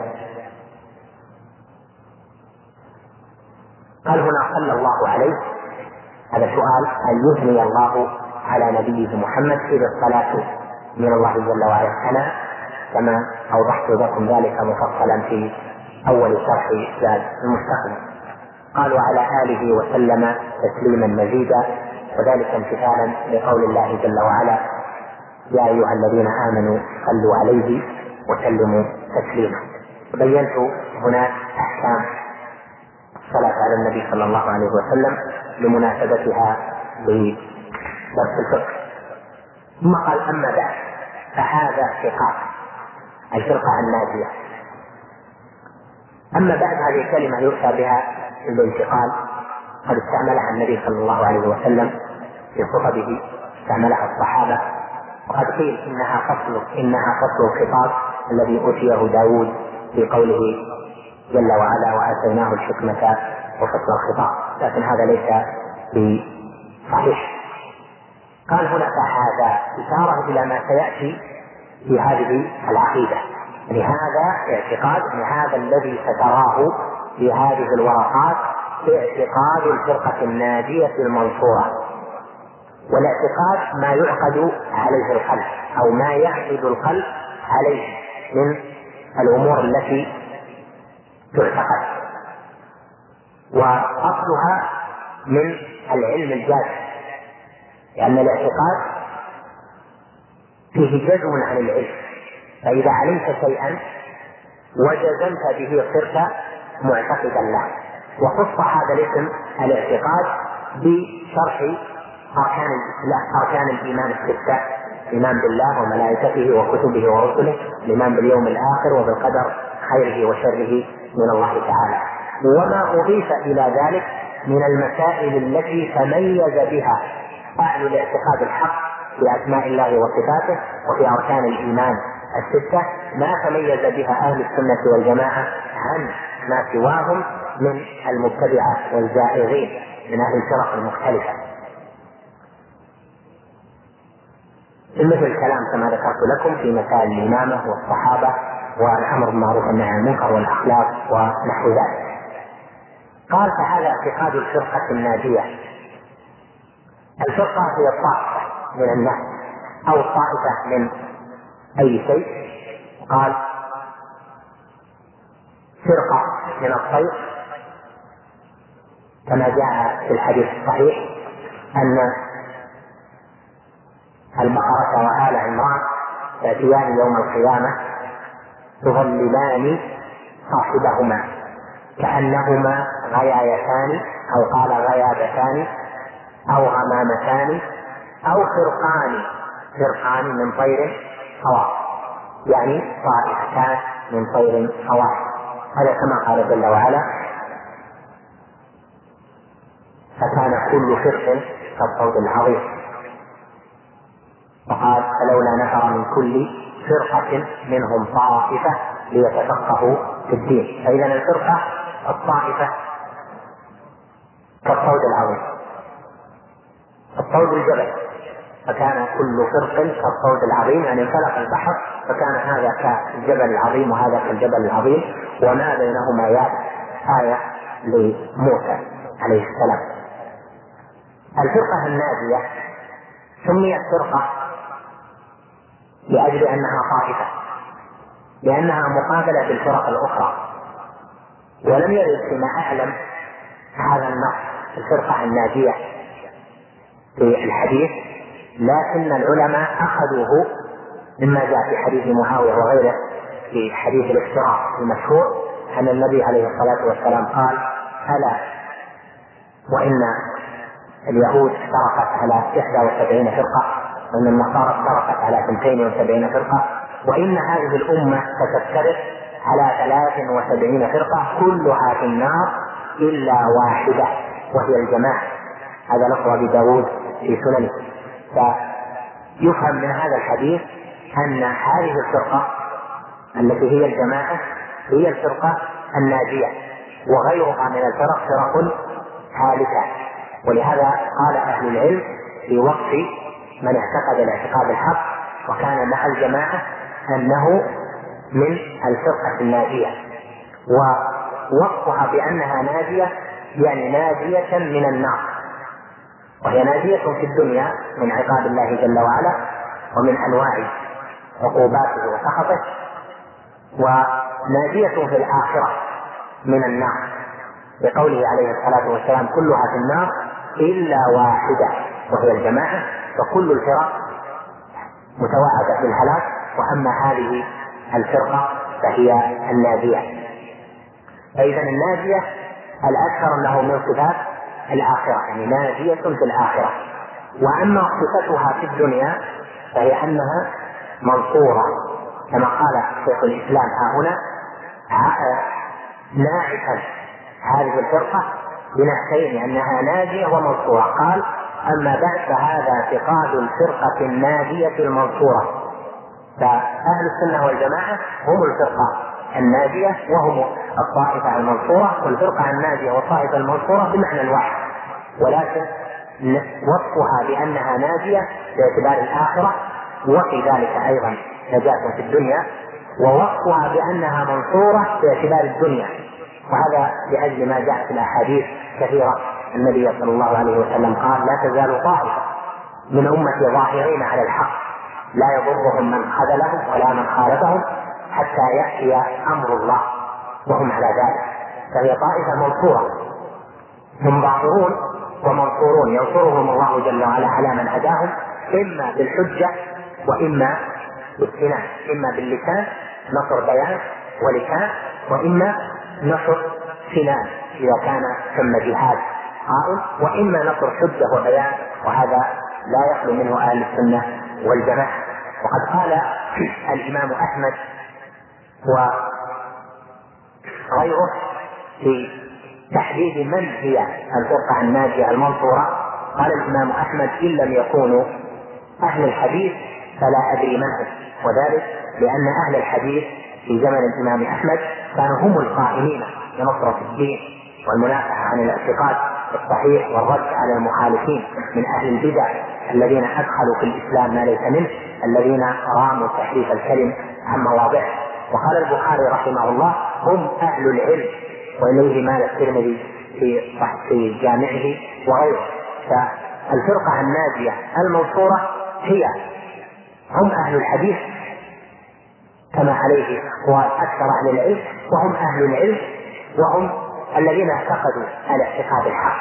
قال هنا صلى الله عليه، هذا سؤال هل يثني الله على نبيه محمد إذا الصلاة من الله جل وعلا؟ أنا كما أوضحت لكم ذلك مفصلا في أول شرح زاد المستقبل. قالوا على آله وسلم تسليما مزيدا، وذلك امتثالا لقول الله جل وعلا يا أيها الذين آمنوا صلوا عليه وسلموا تسليما. بينت هنا أحكام الصلاة على النبي صلى الله عليه وسلم لمناسبتها بدرس الفقه. ثم قال أما بعد فهذا اعتقاد الفرقة الناجية. أما بعد هذه الكلمة يؤتى بها الانتقال، قد استعملها النبي صلى الله عليه وسلم في خطبه، استعملها الصحابة، وقد قيل إنها فصل الخطاب الذي أوتيه داود في قوله جل وعلا وآتيناه الحكمة وفصل الخطاب، لكن هذا ليس بصحيح. قال هنا فهذا إشارة إلى ما سيأتي في هذه العقيدة، لهذا اعتقاد هذا الذي ستراه في هذه الورقات اعتقاد الفرقة الناجية المنصورة. والاعتقاد ما يعقد عليه القلب أو ما يعقد القلب عليه من الأمور التي تعتقد، وأصلها من العلم الجازم، لأن الاعتقاد فيه جزم عن العلم، فإذا علمت شيئا وجزمت به صرت معتقدا له. وخص هذا الاسم الاعتقاد بشرح أركان الإيمان الستة: الإيمان بالله وملائكته وكتبه ورسله، الإيمان باليوم الآخر وبالقدر خيره وشره من الله تعالى، وما أضيف إلى ذلك من المسائل التي تميز بها أهل الاعتقاد الحق في أسماء الله وصفاته وفي أركان الإيمان الستة، ما تميز بها أهل السنة والجماعة عن ما سواهم من المبتدعة والزائغين من أهل الفرق المختلفة. مثل الكلام كما ذكرت لكم في مسائل الإمامة والصحابة والأمر بالمعروف والنهي عن المنكر والأخلاق ونحو ذلك. قال فهذا اعتقاد الفرقة الناجية. الفرقة هي الطائفة من الناس أو الطائفة من أي شيء. قال فرقة من الطير، كما جاء في الحديث الصحيح أن البقرة وآل عمران يأتيان يوم القيامة تظللان صاحبهما كأنهما غيايتان أو قال غيابتان أو غمامتان أو فرقان من طير صواف، يعني طائفتان من طير صواف. هذا كما قال جل وعلا فكان كل فرق كالصوت العظيم. وقال فلولا نفر من كل فرقة منهم طائفة ليتفقهوا في الدين. فإذا الفرقة الطائفة كالصوت العظيم، الصوت الجبل، فكان كل فرق كالصوت العظيم، يعني انفلق البحر فكان هذا كالجبل العظيم وهذا كالجبل العظيم وما بينهما يابس. آية لموسى عليه السلام. الفرقة الناجية سميت فرقة لأجل أنها طائفة، لأنها مقابلة للفرق الأخرى. ولم يرد فيما أعلم هذا النص الفرقة الناجية في الحديث، لكن العلماء أخذوه مما جاء في حديث معاوية وغيره في حديث الافتراق المشهور أن النبي عليه الصلاة والسلام قال ألا وإن اليهود افترقت على 71 فرقة، وإن النصارى افترقت على 72 فرقة، وإن هذه الأمة ستفترق على 73 فرقة كلها في النار إلا واحدة وهي الجماعة. هذا لفظ أبي داود في سننه. فيفهم من هذا الحديث أن هذه الفرقة التي هي الجماعة هي الفرقة الناجية، وغيرها من الفرق فرق هالكة. ولهذا قال أهل العلم في وصف من اعتقد الاعتقاد الحق وكان مع الجماعة أنه من الفرقة الناجية، ووصفها بأنها ناجية يعني ناجية من النار، وهي ناجية في الدنيا من عقاب الله جل وعلا ومن أنواع عقوباته وسخطه، وناجية في الآخرة من النار، بقوله عليه الصلاة والسلام كلها في النار إلا واحدة وهي الجماعة، فكل الفرق متوعدة بالهلاك، وأما هذه الفرقة فهي الناجية. فإذا الناجية الأكثر له من صفات الآخرة، يعني ناجية في الآخرة. وأما صفتها في الدنيا فهي أنها منصورة، كما قال شيخ الإسلام هنا ناعتا هذه الفرقة بنعتين أنها ناجية ومنصورة. قال أما بعد فهذا اعتقاد الفرقة الناجية المنصورة. فأهل السنة والجماعة هم الفرقة الناجية وهم الطائفة المنصورة، والفرقة الناجية والطائفة المنصورة بمعنى واحد، ولكن وصفها بأنها ناجية باعتبار الآخرة، وفي ذلك أيضا نجاة في الدنيا، ووصفها بأنها منصورة باعتبار الدنيا. وهذا لأجل ما جاء في الأحاديث كثيرة. النبي صلى الله عليه وسلم قال لا تزال طائفة من أمتي ظاهرين على الحق لا يضرهم من خذلهم ولا من خالفهم حتى يأتي أمر الله وهم على ذلك. فهي طائفة منصورة، هم ظاهرون ومنصورون، ينصرهم الله جل وعلا على من هداهم، إما بالحجة وإما بالسنان، إما باللسان نصر بيان ولسان، وإما نصر سنان إذا كان ثم جهاد قائم، وإما نصر حجة وبيان، وهذا لا يخلو منه أهل السنة والجماعة. وقد قال الإمام أحمد وغيره في تحديد من هي الفرقة الناجية المنصورة، قال الإمام أحمد إن لم يكونوا أهل الحديث فلا أدري ما هم، وذلك لأن أهل الحديث في زمن الإمام أحمد كانوا هم القائمين بنصرة الدين والمنافحة عن الاعتقاد الصحيح والرد على المخالفين من أهل البدع الذين أدخلوا في الإسلام ما ليس منه، الذين راموا تحريف الكلم عن مواضعه. وقال البخاري رحمه الله هم أهل العلم، وإليه مال الترمذي في جامعه وغيره. فالفرقة الناجية المنصورة هي هم أهل الحديث كما عليه وأكثر أهل العلم، وهم أهل العلم، وهم الذين اعتقدوا الاعتقاد الحق.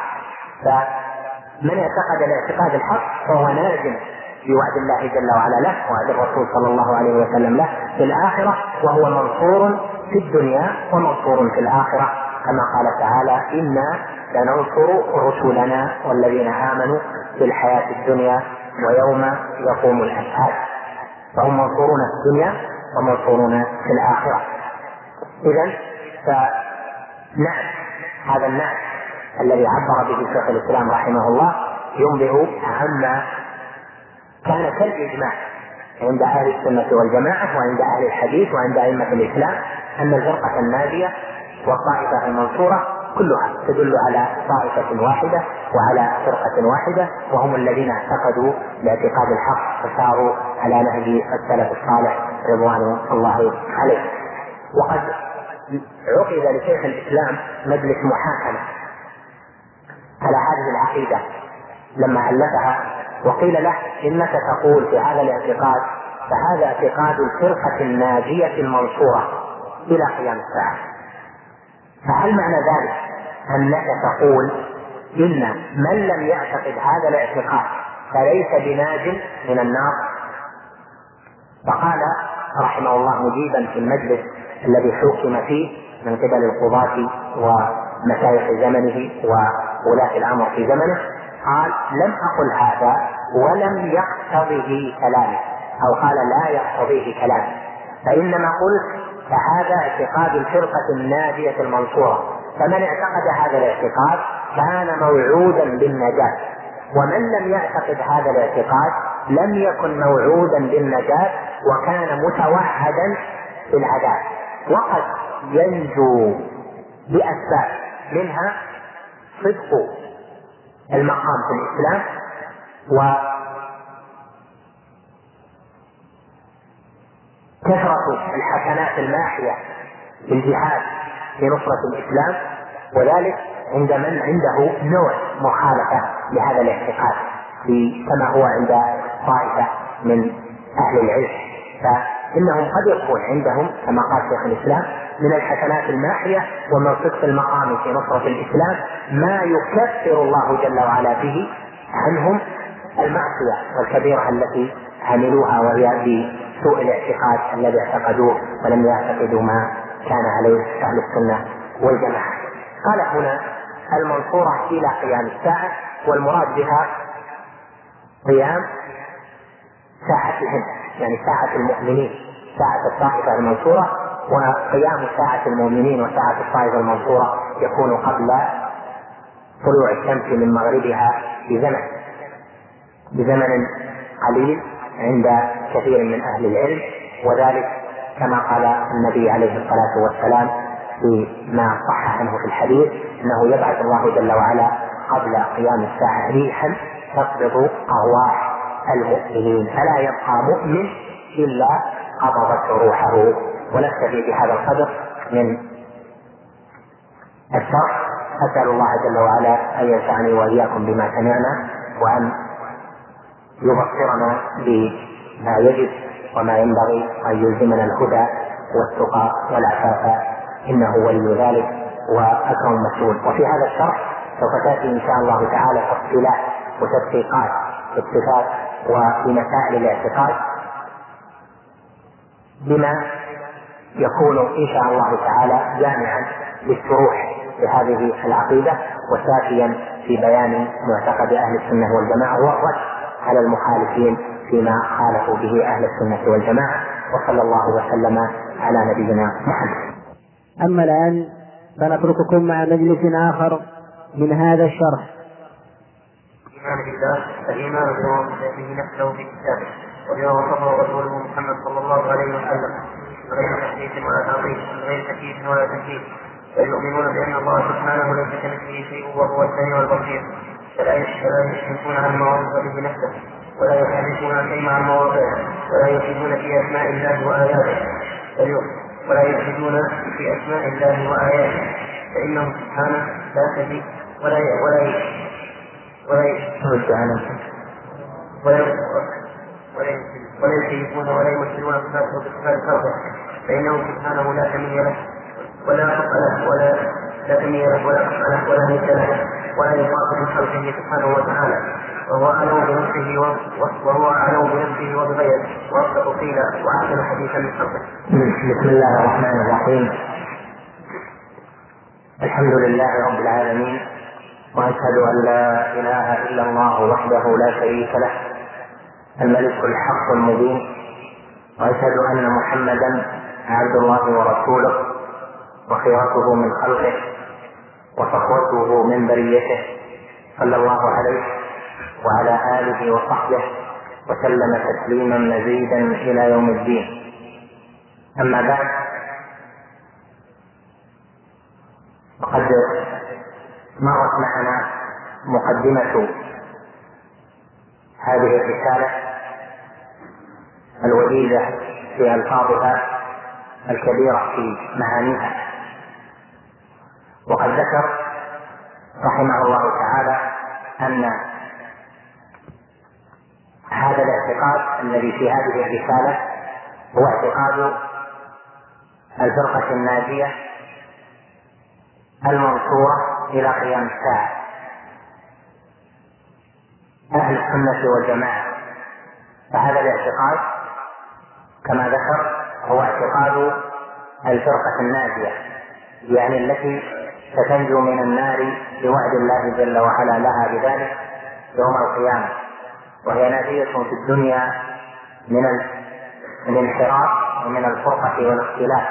فمن اعتقد الاعتقاد الحق فهو ناجم بوعد الله جل وعلا له وعد الرسول صلى الله عليه وسلم له في الآخرة، وهو منصور في الدنيا ومنصور في الآخرة، كما قال تعالى إنا لننصر رسلنا والذين آمنوا في الحياة الدنيا ويوم يقوم الأشهاد. فهم منصورون في الدنيا ومنصورون في الآخرة. إذن فنعم هذا النعم الذي عبر به شيخ الإسلام رحمه الله ينبئ عما كان كالإجماع عند أهل السنة والجماعة وعند أهل الحديث وعند أئمة الإسلام أن الفرقة الناجية والطائفة المنصورة كلها تدل على طائفة واحدة وعلى فرقة واحدة، وهم الذين اعتقدوا باعتقاد الحق وساروا على نهج السلف الصالح رضوان الله عليه. وقد عقد لشيخ الإسلام مجلس محاكمة على هذه العقيدة لما ألفها، وقيل له إنك تقول في هذا الاعتقاد فهذا اعتقاد الفرقة الناجية المنصورة إلى قيام الساعة، فهل معنى ذلك أنك تقول إن من لم يعتقد هذا الاعتقاد فليس بناج من النار؟ فقال رحمه الله مجيبا في المجلس الذي حكم فيه من قبل القضاة ومشايخ زمنه وولاة الأمر في زمنه، قال لم أقل هذا ولم يقتضه كلامي، أو قال لا يقتضيه كلامي، فإنما قلت فهذا اعتقاد الفرقة الناجية المنصورة، فمن اعتقد هذا الاعتقاد كان موعودا بالنجاة، ومن لم يعتقد هذا الاعتقاد لم يكن موعودا بالنجاة وكان متوعدا بالعذاب، وقد ينجو بأسباب منها صدق المقام في الإسلام وكثرة الحسنات الماحية بالجهاد في نصرة الإسلام، وذلك عند من عنده نوع مخالفة لهذا الاعتقاد كما هو عند طائفة من أهل العلم، فإنهم قد يكون عندهم كما قال شيخ الإسلام من الحسنات الماحية ومن صدق المقام في نصرة الإسلام ما يكفر الله جل وعلا به عنهم المعصية والكبيرة التي عملوها، وهي بسوء الاعتقاد الذي اعتقدوه ولم يعتقدوا ما كان عليه أهل السنة والجماعة. قال هنا المنصورة إلى قيام الساعة، والمراد بها قيام ساعتهم، يعني ساعة المؤمنين، ساعة الطائفة المنصورة، وقيام ساعة المؤمنين وساعة الطائفة المنصورة يكون قبل طلوع الشمس من مغربها بزمن قليل عند كثير من أهل العلم، وذلك كما قال النبي عليه الصلاة والسلام فيما صح عنه في الحديث أنه يبعث الله جل وعلا قبل قيام الساعة ريحا تقبض أرواح المؤمنين، فلا يبقى مؤمن إلا قبضت روحه. ونكتفي بهذا القدر من الشرح. أسأل الله جل وعلا أن ينفعني وإياكم بما سمعنا، وأن يبصرنا بما يجب وما ينبغي، وأن يلزمنا الهدى والتقى والعفاف، إنه ولي ذلك وأكرم مسؤول. وفي هذا الشرح سوف تأتي إن شاء الله تعالى تفصيلات وتدقيقات اتفاق وفي مسائل الاعتقاد بما يكون إن شاء الله تعالى جامعا للشروح لهذه العقيدة وسافيا في بيان معتقد أهل السنة والجماعة والرد على المخالفين فيما خالفوا به أهل السنة والجماعة. وصلى الله وسلم على نبينا محمد. أما الآن فنترككم مع مجلس آخر من هذا الشرح. الإيمان بالله الإيمان بما وصف به نفسه في كتابه وبما وصفه رسوله محمد صلى الله عليه وسلم غير تحديث ولا تعطيل غير تكييف ولا تنكيف، ويؤمنون بأن الله سبحانه ليس كمثله شيء وهو السميع البصير، فلا يشركون عن ما وصف به نفسه ولا يحرفون الكلمة عن مواضعه ولا يلحدون في أسماء الله وآياته فإنه سبحانه لا تجي ولا يشركون ولا يمثلون صفاته بصفات خلقه، فإنه سبحانه لا سمي له ولا كفء له ولا سمي له ولا كفء له ولا مثل له ولا يخاطب بخلقه سبحانه وتعالى، وهو أعلم بنفسه وبغيره وأصدق قيلا وأحسن حديثا من خلقه. بسم الله الرحمن الرحيم. الحمد لله رب العالمين، وأشهد أن لا إله إلا الله وحده لا شريك له الملك الحق المبين، وأشهد أن محمدا عبد الله ورسوله وخيرته من خلقه وصفوته من بريته، صلى الله عليه وعلى آله وصحبه وسلم تسليما مزيدا إلى يوم الدين. أما بعد، وقد مرت معنا مقدمة هذه الرسالة الوجيزة في ألفاظها الكبيرة في معانيها، وقد ذكر رحمه الله تعالى أن هذا الاعتقاد الذي في هذه الرسالة هو اعتقاد الفرقة الناجية المنصورة إلى قيام الساعة، أهل السنة والجماعة. فهذا الاعتقاد كما ذكر هو اعتقاد الفرقة الناجية، يعني التي ستنجو من النار بوعد الله جل وعلا لها بذلك، يوم القيامة، وهي نافية في الدنيا من الانحراف ومن الفرقة والاختلاف،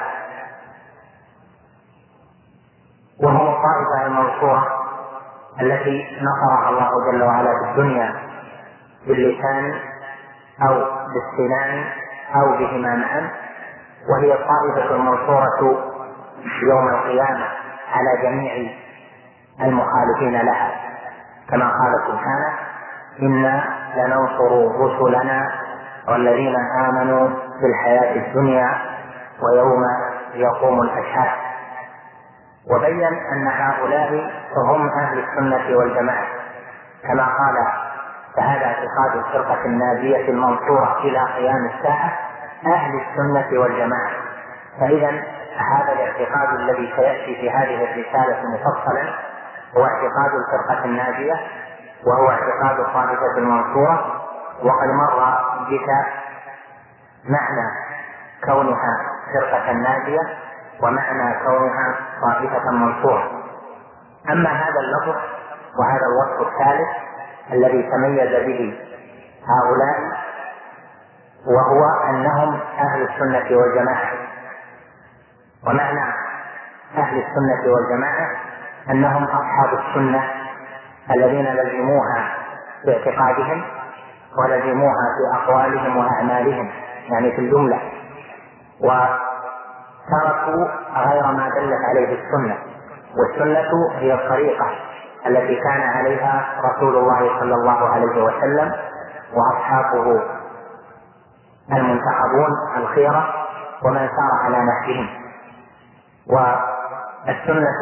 وهم الطائفة المنصورة التي نصرها الله جل وعلا في الدنيا باللسان أو بالسنان أو بهما معا، وهي الطائفة المنصورة يوم القيامة على جميع المخالفين لها، كما قال سبحانه: إنا لننصر رسلنا والذين آمنوا في الحياة الدنيا ويوم يقوم الأشهاد. وبين أن هؤلاء هم أهل السنة والجماعة، كما قال: فهذا اعتقاد الفرقة الناجية المنصورة إلى قيام الساعة أهل السنة والجماعة. فإذا هذا الاعتقاد الذي سيأتي في هذه الرسالة مفصلا هو اعتقاد الفرقة الناجية، وهو اعتقاد الطائفة المنصورة. وقد مر بك معنى كونها فرقة ناجية ومعنى كونها طائفة منصورة. أما هذا اللفظ وهذا الوصف الثالث الذي تميز به هؤلاء، وهو أنهم أهل السنة والجماعة. ومعنى أهل السنة والجماعة أنهم أصحاب السنة الذين لزموها في اعتقادهم ولزموها في أقوالهم وأعمالهم، يعني في الجملة، وتركوا غير ما دلت عليه السنة. والسنة هي الطريقة التي كان عليها رسول الله صلى الله عليه وسلم وأصحابه المنتخبون الخيرة ومن سار على نهجهم. والسنة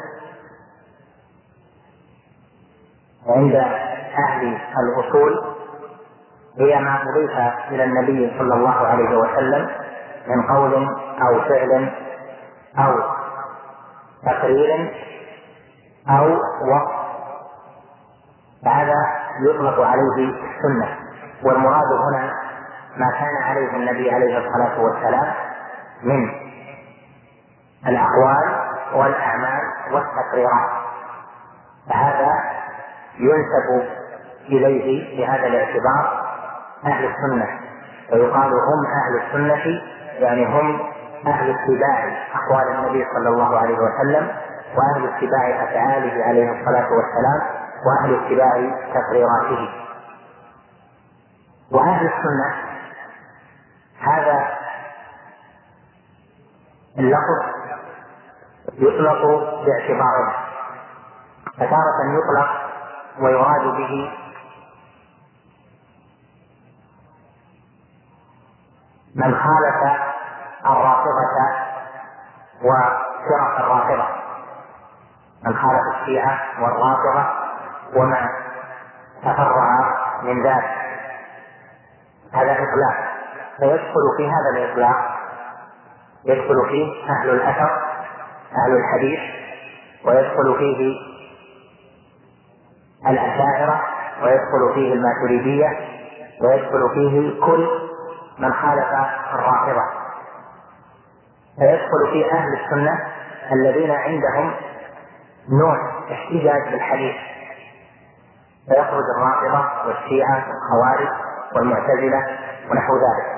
عند أهل الأصول هي ما أضيف إلى النبي صلى الله عليه وسلم من قول أو فعل أو تقرير أو وصف، فهذا يطلق عليه السنة. والمراد هنا ما كان عليه النبي عليه الصلاة والسلام من الأقوال والأعمال والتقريرات، فهذا ينسب إليه بهذا الاعتبار أهل السنة، ويقال هم أهل السنة، يعني هم أهل اتباع أقوال النبي صلى الله عليه وسلم، وأهل اتباع أفعاله عليه الصلاة والسلام، وأهل اتباع تقريراته. وأهل السنة هذا اللفظ يطلق باعتبارين، فتارة يطلق ويراد به من خالف الرافضة وفرق الرافضة، من خالف الشيعة والرافضة وما تفرع من ذلك، هذا إطلاق. فيدخل في هذا الإطلاق يدخل فيه أهل الأثر أهل الحديث، ويدخل فيه الأشاعرة، ويدخل فيه الماتريدية، ويدخل فيه كل من خالف الرافضة. فيدخل فيه أهل السنة الذين عندهم نوع احتجاج بالحديث، فيخرج الرافضة والشيعة والخوارج والمعتزلة ونحو ذلك.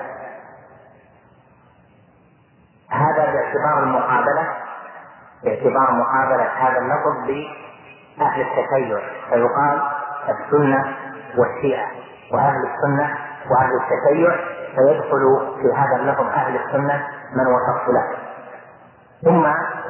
هذا باعتبار المقابلة، باعتبار مقابلة هذا اللفظ بأهل التشيع، فيقال السنة والشيعة وأهل السنة وأهل التشيع، فيدخل في هذا اللفظ أهل السنة من وصفت له. ثم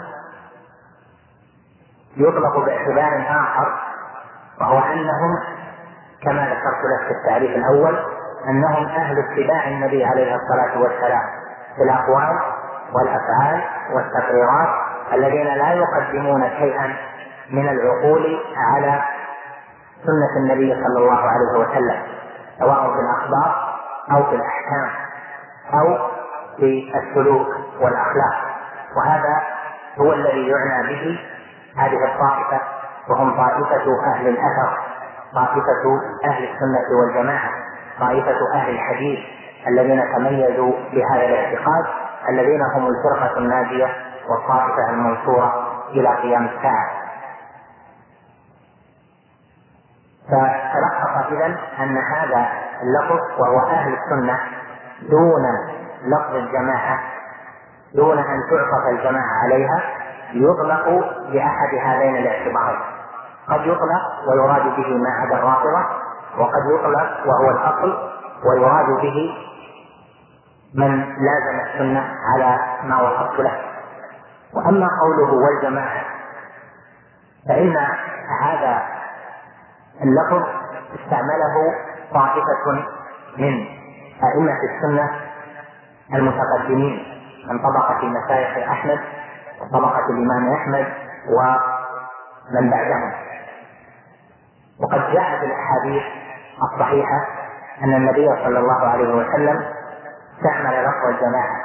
يطلق باعتبار آخر، وهو أنهم كما ذكرت لك في التعريف الأول أنهم أهل اتباع النبي عليه الصلاة والسلام في الأقوال والأفعال والتقريرات، الذين لا يقدمون شيئا من العقول على سنة النبي صلى الله عليه وسلم، سواء في الأخبار أو في الأحكام أو في السلوك والأخلاق. وهذا هو الذي يعنى به هذه الطائفة، وهم طائفة أهل الأثر، طائفة أهل السنة والجماعة، طائفة أهل الحديث الذين تميزوا بهذا الاعتقاد، الذين هم الفرقة الناجية والطائفة المنصورة إلى قيام الساعة. فتلخص إذن أن هذا اللفظ وهو أهل السنة دون لفظ الجماعة، دون أن تعطف الجماعة عليها، يطلق بأحد هذين الاعتبارين. قد يطلق ويراد به ما عدا الرافضة، وقد يطلق وهو الأصل ويراد به من لازم السنة على ما وصفت له. وأما قوله والجماعة فإن هذا اللفظ استعمله طائفة من أئمة السنة المتقدمين من طبقة مشايخ أحمد وطبقة الإمام أحمد ومن بعدهم. وقد جاء في الأحاديث الصحيحة أن النبي صلى الله عليه وسلم استعمل لفظ الجماعة،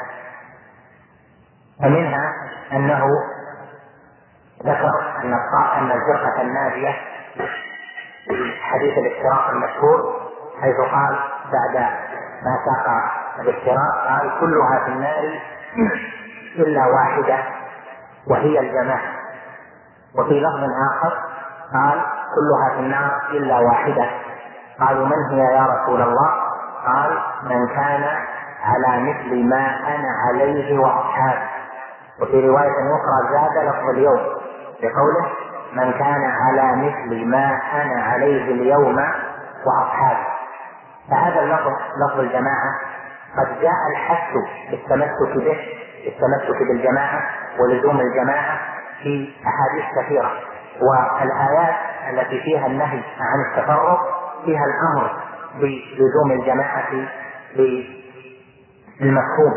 فمنها أنه ذكر أن الفرقة الناجية في حديث الافتراق المشهور حيث قال بعد ما ساق الافتراق قال كلها في النار إلا واحدة وهي الجماعة. وفي لفظ آخر قال كلها في النار إلا واحدة. قالوا من هي يا رسول الله؟ قال من كان على مثل ما أنا عليه وأصحابي. وفي رواية أخرى زاد لفظ اليوم بقوله من كان على مثل ما أنا عليه اليوم وأصحابي. فهذا اللفظ لفظ الجماعة قد جاء الحث بالتمسك به، التمسك بالجماعة ولزوم الجماعة في أحاديث كثيرة، والآيات التي فيها النهي عن التفرق فيها الأمر بلزوم الجماعة بالمفهوم.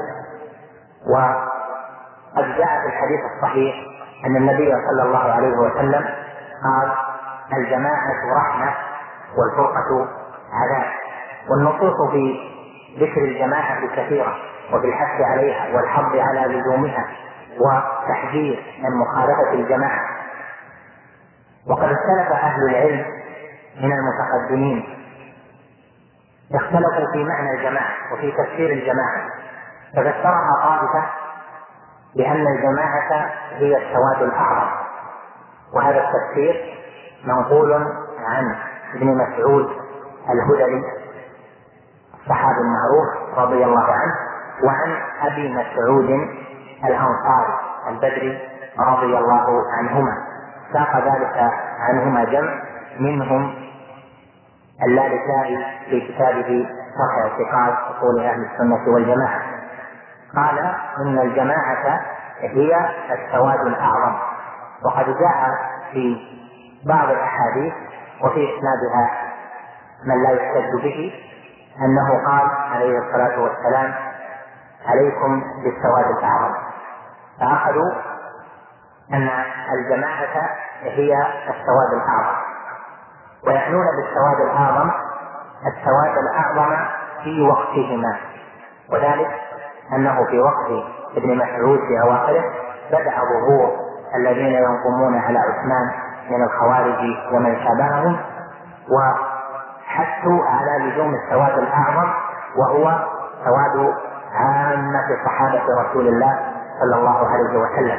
وقد جاء في الحديث الصحيح أن النبي صلى الله عليه وسلم قال الجماعة رحمة والفرقة عذاب. والنصوص في ذكر الجماعة كثيرة وفي الحث عليها والحض على لزومها وتحذير من مخالفة الجماعة. وقد اختلف أهل العلم من المتقدمين، اختلفوا في معنى الجماعة وفي تفسير الجماعة، ففسرها طائفة بأن الجماعة هي السواد الأعظم، وهذا التفسير منقول عن ابن مسعود الهذلي الصحابي المعروف رضي الله عنه، وعن أبي مسعود الأنصاري البدري رضي الله عنهما. ساق ذلك عنهما جمع منهم اللالكائي في كتابه شرح اعتقاد أصول أهل السنة والجماعة قال إن الجماعة هي السواد الأعظم. وقد جاء في بعض الأحاديث وفي إسنادها من لا يحتج به أنه قال عليه الصلاة والسلام عليكم بالسواد الأعظم، فأخذوا أن الجماعة هي السواد الأعظم، ويعنون بالسواد الأعظم السواد الأعظم في وقتهما. وذلك أنه في وقت ابن مسعود في أواخره بدأ ظهور الذين ينقمون على عثمان من الخوارج ومن شابههم، وحثوا على لزوم السواد الأعظم وهو سواد عامة صحابة رسول الله صلى الله عليه وسلم.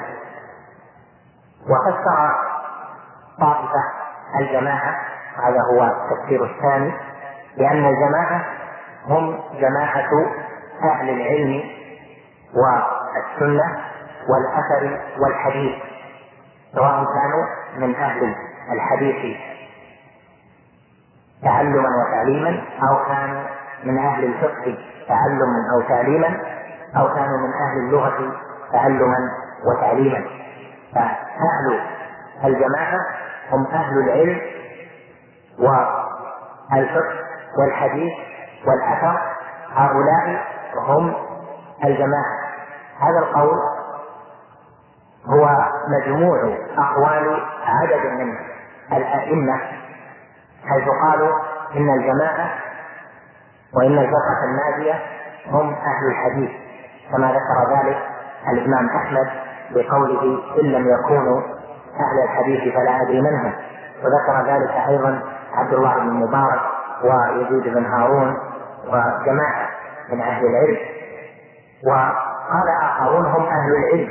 وفسر طائفة الجماعة، هذا هو التفسير الثاني، لأن الجماعة هم جماعة أهل العلم والسنة والأثر والحديث، سواء كانوا من أهل الحديث تعلما وتعليما أو كانوا من أهل الفقه تعلما أو تعليما أو كانوا من أهل اللغة تعلما وتعليما. فأهل الجماعة هم أهل العلم والفقه والحديث والأثر، هؤلاء هم الجماعة. هذا القول هو مجموع أقوال عدد من الأئمة حيث قالوا إن الجماعة وإن الفرقة الناجية هم أهل الحديث، كما ذكر ذلك الإمام أحمد بقوله إن لم يكونوا أهل الحديث فلا أدري من هم. وذكر ذلك أيضا عبد الله بن مبارك ويزيد بن هارون وجماعة من أهل العلم. وقال آخرون هم أهل العلم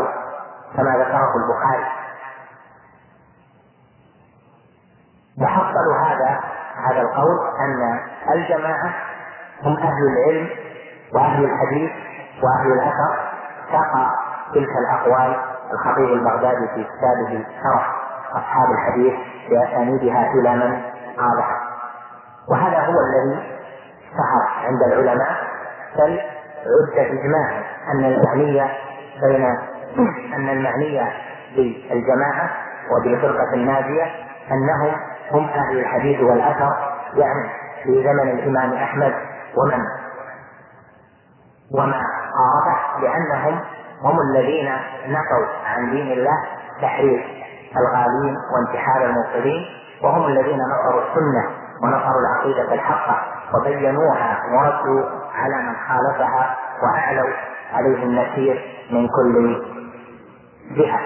كما ذكره البخاري. وحصل ومعضل هذا القول أن الجماعة هم أهل العلم وأهل الحديث وأهل الأثر. ساق تلك الأقوال الخطيب البغدادي في كتابه شرح أصحاب الحديث بأسانيدها إلى من قالها، وهذا هو الذي اشتهر عند العلماء، بل عد إجماعا أن المعنية بالجماعة وبالفرقة الناجية أنهم هم أهل الحديث والأثر، يعني في زمن الإمام أحمد وما قاربه، لأنهم هم الذين نقوا عن دين الله تحريف الغالين وانتحار المبطلين، وهم الذين نصروا السنة ونصروا العقيدة الحقة وبينوها وردوا على من خالفها وأعلوا عليه النكير من كل جهة.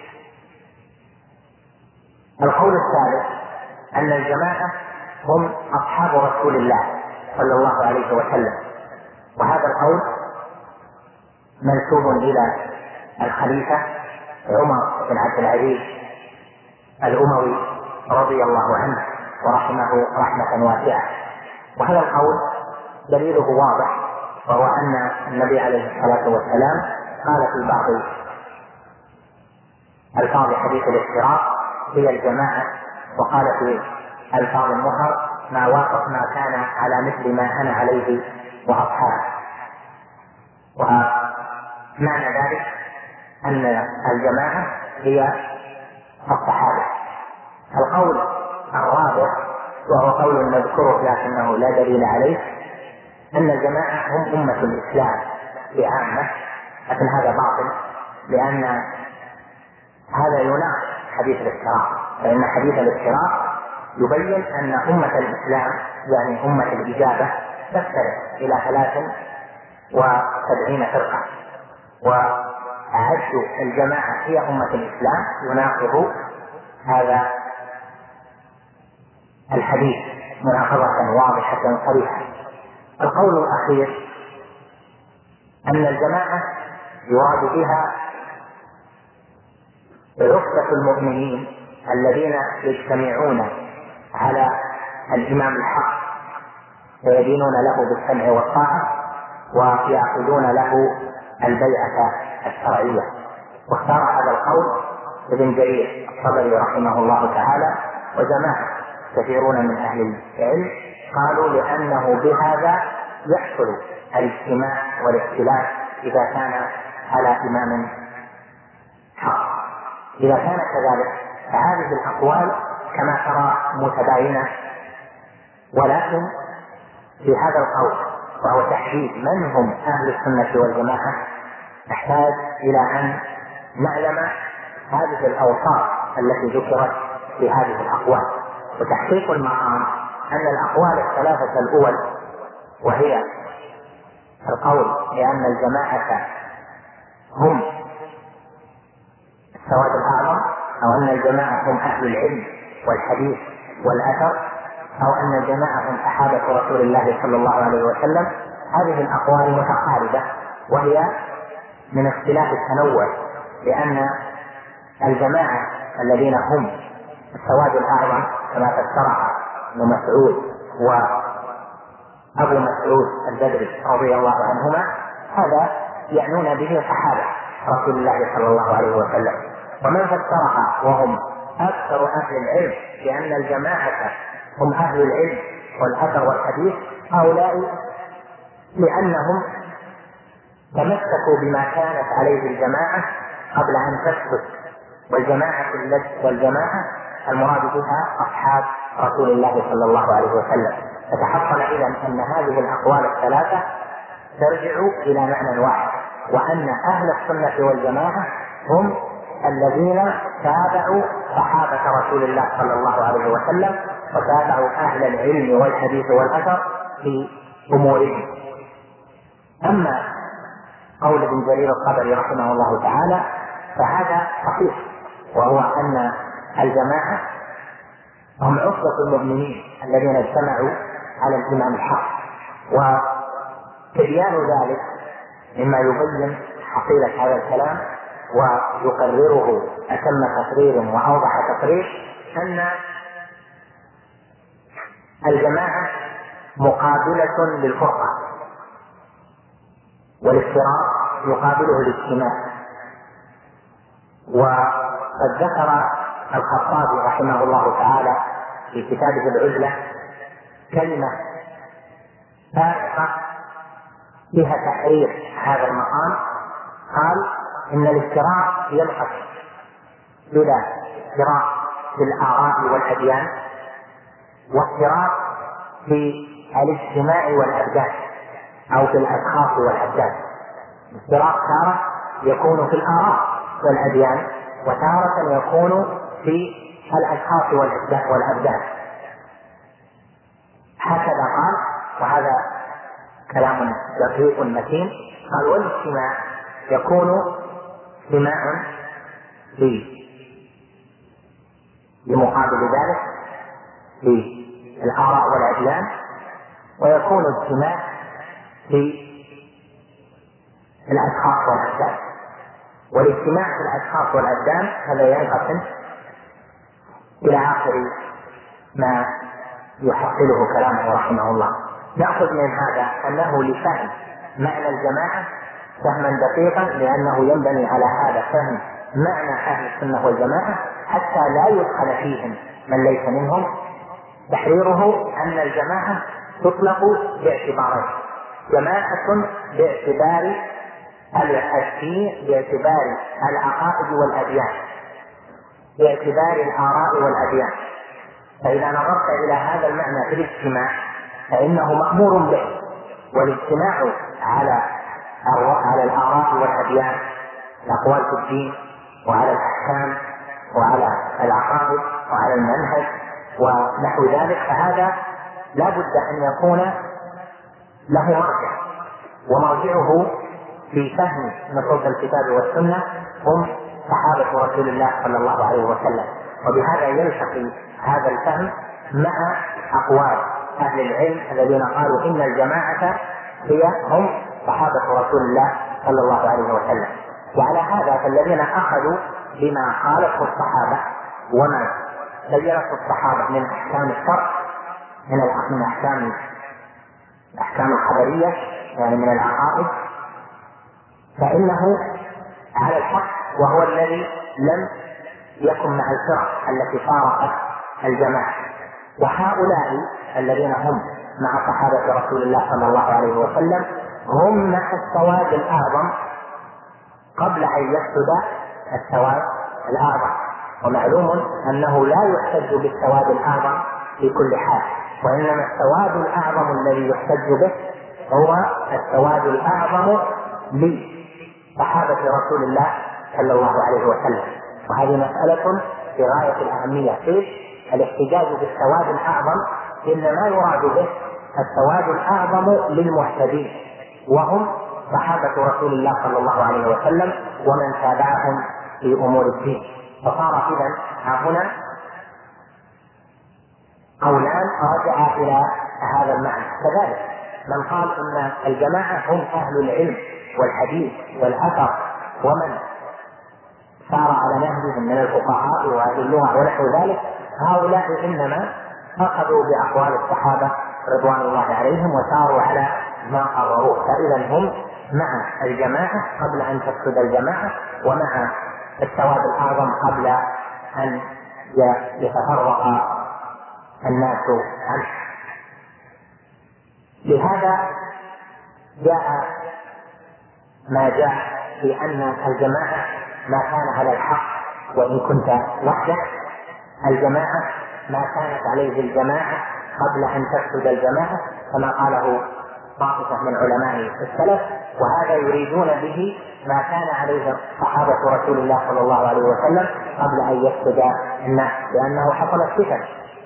القول الثالث أن الجماعة هم أصحاب رسول الله صلى الله عليه وسلم، وهذا القول منسوب إلى الخليفة عمر بن عبد العزيز الأموي رضي الله عنه ورحمه رحمة واسعة. وهذا القول دليله واضح، وهو أن النبي عليه الصلاة والسلام قال في بعض ألفاظ حديث الافتراق هي الجماعة، وقال في ألفاظ النهر ما وافق ما كان على مثل ما أنا عليه وأصحابه. ومعنى ذلك أن الجماعة هي الصحابة. القول الرابع وهو قول نذكره لكنه لا دليل عليه، أن الجماعة هم أمة الإسلام بعامة، لكن هذا باطل، لأن هذا يناقض حديث الافتراق، فإن حديث الافتراق يبين أن أمة الإسلام يعني أمة الإجابة تفترق إلى 73 فرقة، وأعد الجماعة هي أمة الإسلام يناقض هذا الحديث مناقضة واضحة صريحة. القول الأخير أن الجماعة يراد بها رفقة المؤمنين الذين يجتمعون على الإمام الحق ويدينون له بالسمع والطاعة ويأخذون له البيعة الشرعية. واختار هذا القول ابن جرير الطبري رحمه الله تعالى وجماعة كثيرون من أهل العلم، قالوا لأنه بهذا يحصل الاجتماع والاختلاف إذا كان على إمام حق. إذا كان كذلك فهذه الأقوال كما ترى متباينة، ولكن في هذا القول وهو تحديد من هم أهل السنة والجماعة نحتاج إلى أن نعلم هذه الأوصاف التي ذكرت في هذه الأقوال. وتحقيق المقام أن الأقوال الثلاثة الأول، وهي القول بأن الجماعة هم السواد الأعظم، أو أن الجماعة هم أهل العلم والحديث والأثر، أو أن الجماعة هم صحابة رسول الله صلى الله عليه وسلم، هذه الأقوال متقاربة وهي من اختلاف التنوع، لأن الجماعة الذين هم السواد الأعظم كما فسرها ابن مسعود وأبو مسعود البدري رضي الله عنهما، هذا يعنون به صحابة رسول الله صلى الله عليه وسلم. ومن فسرها وهم أكثر أهل العلم بأن الجماعة هم أهل العلم والأثر والحديث، هؤلاء لأنهم تمسكوا بما كانت عليه الجماعة قبل أن تسكت، والجماعة المراد بها أصحاب رسول الله صلى الله عليه وسلم. فتحصل إذن أن هذه الأقوال الثلاثة ترجع إلى معنى واحد، وأن أهل السنة والجماعة هم الذين تابعوا صحابة رسول الله صلى الله عليه وسلم وتابعوا أهل العلم والحديث والأثر في أمورهم. أما قول ابن جرير الطبري رحمه الله تعالى فهذا صحيح، وهو أن الجماعة هم عصبة المؤمنين الذين اجتمعوا على الإمام الحق، وتبيان ذلك مما يبين حقيقة هذا الكلام ويقرره أتم تقرير وأوضح تقرير أن الجماعة مقابلة للفرقة، والافتراق يقابله الاجتماع. وقد ذكر الخطابي رحمه الله تعالى في كتابه العزلة كلمة فائقة فيها تحرير هذا المقام. قال إن الافتراق ينقسم إلى افتراق في الآراء والأديان، وافتراق في الاجتماع والأبدان أو في الأشخاص والأبدان. افتراق تارة يكون في الآراء والأديان، وتارة يكون في الأشخاص والأبدان. هكذا قال، وهذا كلام دقيق متين. قال والاجتماع يكون اجتماع بمقابل ذلك في الآراء والأديان، ويكون اجتماع في الأشخاص والأبدان. والاجتماع في الأشخاص والأبدان هذا ينقسم إلى آخر ما يحصله كلامه رحمه الله. نأخذ من هذا أنه لفهم معنى الجماعة فهما دقيقا، لأنه ينبني على هذا فهم معنى أهل السنة والجماعة حتى لا يدخل فيهم من ليس منهم. تحريره أن الجماعة تطلق باعتبارين: جماعة باعتبار الدين، باعتبار العقائد والأديان، باعتبار الآراء والأديان. فإذا نظرت إلى هذا المعنى في الاجتماع فإنه مأمور به، والاجتماع على الآراء والأديان، الأقوال في الدين وعلى الأحكام وعلى العقائد وعلى المنهج ونحو ذلك، فهذا لا بد أن يكون له مرجع، ومرجعه في فهم نصوص الكتاب والسنة هم صحابة رسول الله صلى الله عليه وسلم. وبهذا يلتقي هذا الفهم مع أقوال أهل العلم الذين قالوا إن الجماعة هم صحابة رسول الله صلى الله عليه وسلم. وعلى هذا فالذين أخذوا بما خالفه الصحابة وما بينته الصحابة من أحكام الشرع، من الأحكام الخبرية، يعني من العقائد، فإنه على الحق، وهو الذي لم يكن مع الفرق التي فارقت الجماعة. وهؤلاء الذين هم مع صحابة رسول الله صلى الله عليه وسلم هم مع السواد الأعظم قبل أن يفسد السواد الأعظم. ومعلوم أنه لا يحتج بالسواد الأعظم في كل حال، وإنما السواد الأعظم الذي يحتج به هو السواد الأعظم لصحابة رسول الله صلى الله عليه وسلم. وهذه مسألة في غاية الأهمية. الاحتجاج بالسواد الأعظم إنما يراد به السواد الأعظم للمهتدين، وهم صحابة رسول الله صلى الله عليه وسلم ومن تابعهم في أمور الدين. فصار إذن هنا قولان رجع إلى هذا المعنى. كذلك من قال إن الجماعة هم أهل العلم والحديث والأثر ومن سار على نهجهم من الفقهاء وأهل اللغة ونحو ذلك، هؤلاء إنما أخذوا بأقوال الصحابة رضوان الله عليهم وساروا على ما قرروه، فإذا هم مع الجماعة قبل أن تفسد الجماعة، ومع السواد الأعظم قبل أن يتفرق الناس عنه. لهذا جاء ما جاء في أن الجماعة ما كان على الحق وإن كنت وحدك، الجماعة ما كانت عليه الجماعة قبل أن تفسد الجماعة، كما قاله طائفة من علماء السلف. وهذا يريدون به ما كان عليه صحابة رسول الله صلى الله عليه وسلم قبل أن يفسد الناس، لأنه حصلت فتن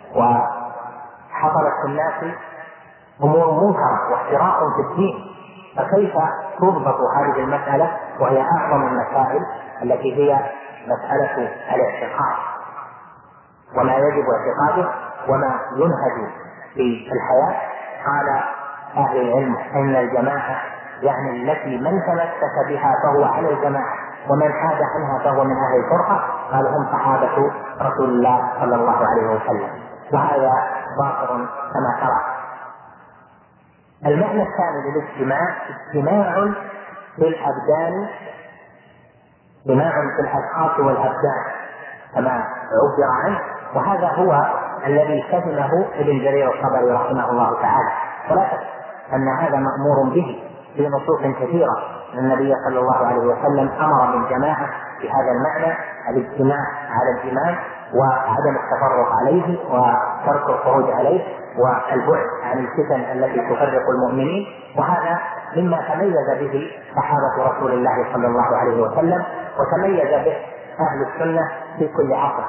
وحصلت في الناس أمور منكرة وافتراء في الدين، فكيف تضبط هذه المسألة وهي أعظم المسائل التي هي مسألة الاعتقاد وما يجب اعتقاده وما ينهج في الحياة؟ قال أهل العلم إن الجماعة يعني التي من تمسك بها فهو على الجماعة، ومن حاد عنها فهو من أهل الفرقة. قال هم صحابة رسول الله صلى الله عليه وسلم. وهذا باطل كما ترى. المعنى الثاني للاجتماع اجتماع في الأبدان، اجتماع في الأشخاص والأبدان كما عبر عنه، وهذا هو الذي فهمه ابن جرير الطبري رحمه الله تعالى. ولا شك أن هذا مأمور به في نصوص كثيرة. النبي صلى الله عليه وسلم أمر بالجماعة في هذا المعنى، الاجتماع على الإمام وعدم التفرق عليه وترك الخروج عليه والبعد عن الفتن التي تفرق المؤمنين، وهذا مما تميز به صحابة رسول الله صلى الله عليه وسلم وتميز به أهل السنة في كل عصر.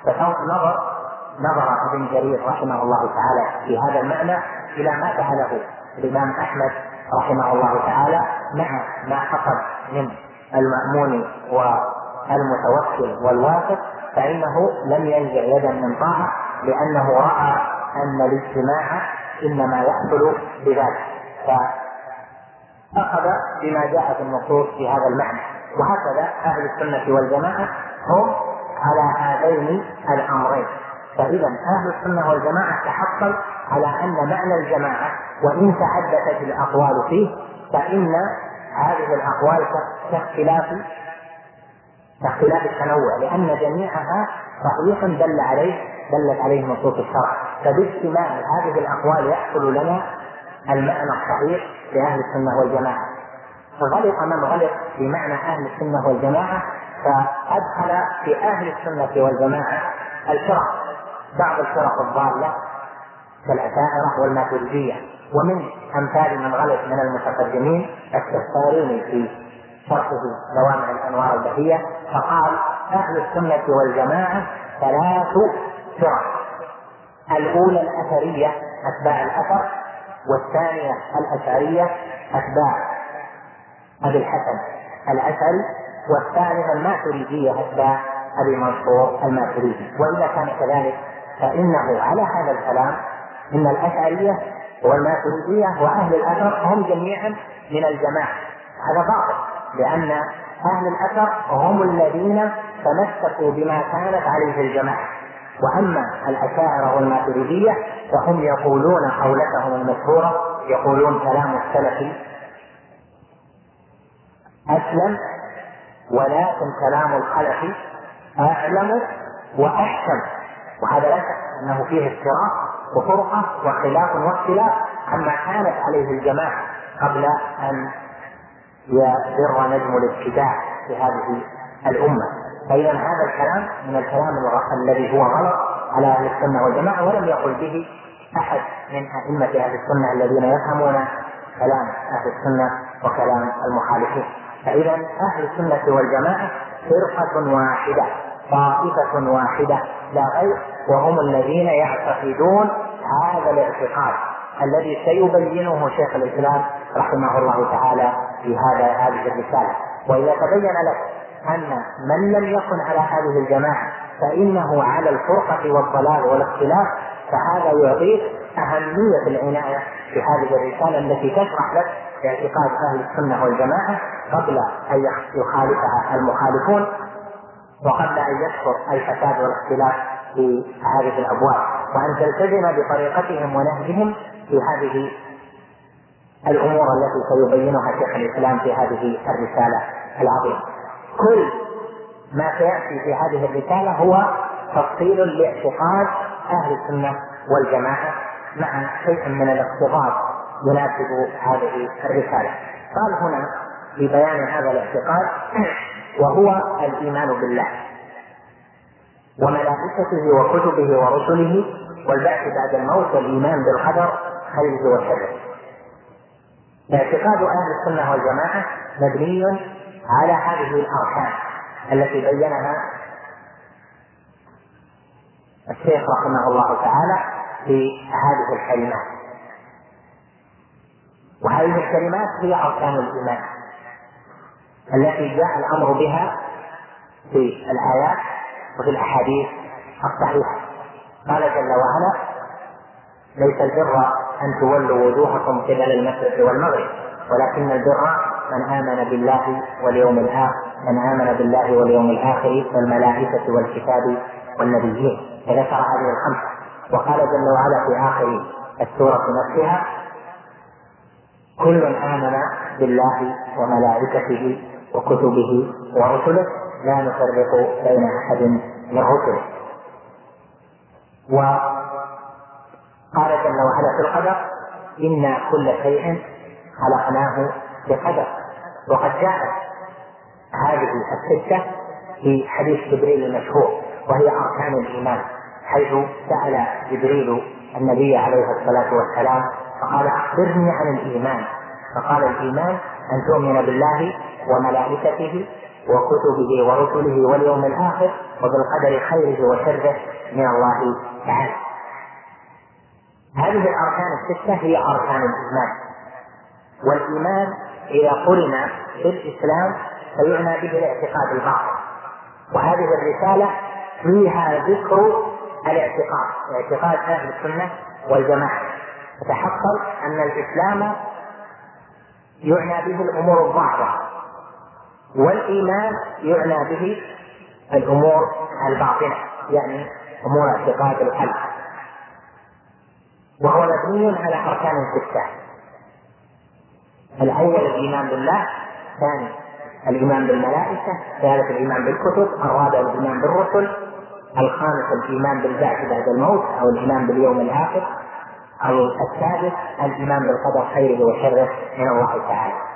نظر ابن جرير رحمه الله تعالى في هذا المعنى إلى ما فعله الإمام أحمد رحمه الله تعالى مع ما حصل من المأمون والمتوكل والواثق، فإنه لم ينزع يدا من طاعة، لأنه رأى أن الاجتماع إنما يحصل بذلك، فأخذ بما جاء في النصوص في هذا المعنى. وهكذا أهل السنة والجماعة هم على هذين الأمرين. فإذا أهل السنة والجماعة تحصل على أن معنى الجماعة وإن تعددت الأقوال فيه، فإن هذه الأقوال كاختلاف التنوع، لأن جميعها صحيح دلت عليه نصوص الشرع. فباجتماع هذه الأقوال يحصل لنا المعنى الصحيح لأهل السنة والجماعة. فغلط من غلط في معنى أهل السنة والجماعة، فأدخل في أهل السنة والجماعة الفرق، بعض الفرق الضالة كالأشاعرة والماتريدية، ومن أمثال من غلط من المتقدمين السفاريني في شرحه لوامع الأنوار البهية، فقال أهل السنة والجماعة 3 فرق: الأولى الأثرية أتباع الأثر، والثانية الأشعرية أتباع أبي الحسن الأشعري، والثالثة الماتريدية أتباع أبي منصور الماتريدي. وإذا كان كذلك فإنه على هذا الكلام إن الأشعرية والماتريدية وأهل الأثر هم جميعا من الجماعة. هذا باطل، لأن أهل الأثر هم الذين تمسكوا بما كانت عليه الجماعة، وأما الأشاعرة والماتريدية فهم يقولون قولتهم المشهورة، يقولون كلام السلف أسلم، ولكن كلام الخلف أعلم وأحكم. وهذا لا شك أنه فيه افتراق وفرقة وخلاف واختلاف عما كانت عليه الجماعة قبل أن يضر نجم الابتداع في هذه الأمة. فإذا هذا الكلام من الكلام الذي هو غلط على أهل السنة والجماعة، ولم يقل به أحد من أئمة أهل السنة الذين يفهمون كلام أهل السنة وكلام المخالفين. فإذا أهل السنة والجماعة فرقة واحدة، طائفة واحدة لا غير، وهم الذين يعتقدون هذا الاعتقاد الذي سيبينه شيخ الإسلام رحمه الله تعالى في هذه الرسالة. وإذا تبين لك أن من لم يكن على هذه الجماعة فإنه على الفرقة والضلال والاختلاف، فهذا يعطيك أهمية العناية في هذه الرسالة التي تشرح لك اعتقاد أهل السنة والجماعة قبل أن يخالفها المخالفون، وقبل أن يكثر الفساد والاختلاف في هذه الأبواب، وأن تلتزم بطريقتهم ونهجهم في هذه الأمور التي سيبينها شيخ الإسلام في هذه الرسالة العظيمة. كل ما سيأتي في هذه الرسالة هو تفصيل لاعتقاد أهل السنة والجماعة مع شيء من الاقتضاب يناسب هذه الرسالة. قال هنا في بيان هذا الاعتقاد: وهو الإيمان بالله وملائكته وكتبه ورسله والبعث بعد الموت والإيمان بالقدر خيره وشره. اعتقاد أهل السنة والجماعة مبني على هذه الأركان التي بينها الشيخ رحمه الله تعالى في هذه الكلمات. وهذه الكلمات هي أركان الإيمان التي جاء الأمر بها في الآيات وفي الأحاديث الصحيحة. قال جل وعلا: ليس البر أن تولوا وجوهكم قبل المشرق والمغرب ولكن البر من آمن بالله واليوم والملائكة والكتاب والنبيين. فذكر هذه الخمسة. وقال جل وعلا في آخر السورة نفسها: كل آمن بالله وملائكته وكتبه ورسله لا نفرق بين أحد من رسله. وقال جل وعلا في القدر: إنا كل شيء خلقناه بقدر. وقد جاءت هذه الستة في حديث جبريل المشهور، وهي أركان الإيمان، حيث سأل جبريل النبي عليه الصلاة والسلام فقال: أخبرني عن الإيمان. فقال: الإيمان أن تؤمن بالله وملائكته وكتبه ورسله واليوم الآخر وبالقدر خيره وشره من الله تعالى. هذه الأركان الستة هي أركان الإيمان. والإيمان إذا قرن في الإسلام فيعنى به الاعتقاد الباطن، وهذه الرسالة فيها ذكر الاعتقاد، اعتقاد أهل السنة والجماعة، فتحقق أن الإسلام يعنى به الأمور الظاهرة، والإيمان يعنى به الأمور الباطنة، يعني أمور اعتقاد القلب، وهو مبني على أركان ستة: الأول الإيمان بالله، الثاني الإيمان بالملائكة، الثالث الإيمان بالكتب، الرابع الإيمان بالرسل، الخامس الإيمان بالبعث بعد الموت أو الإيمان باليوم الآخر، أو السادس الإيمان بالقدر خيره وشره من الله تعالى.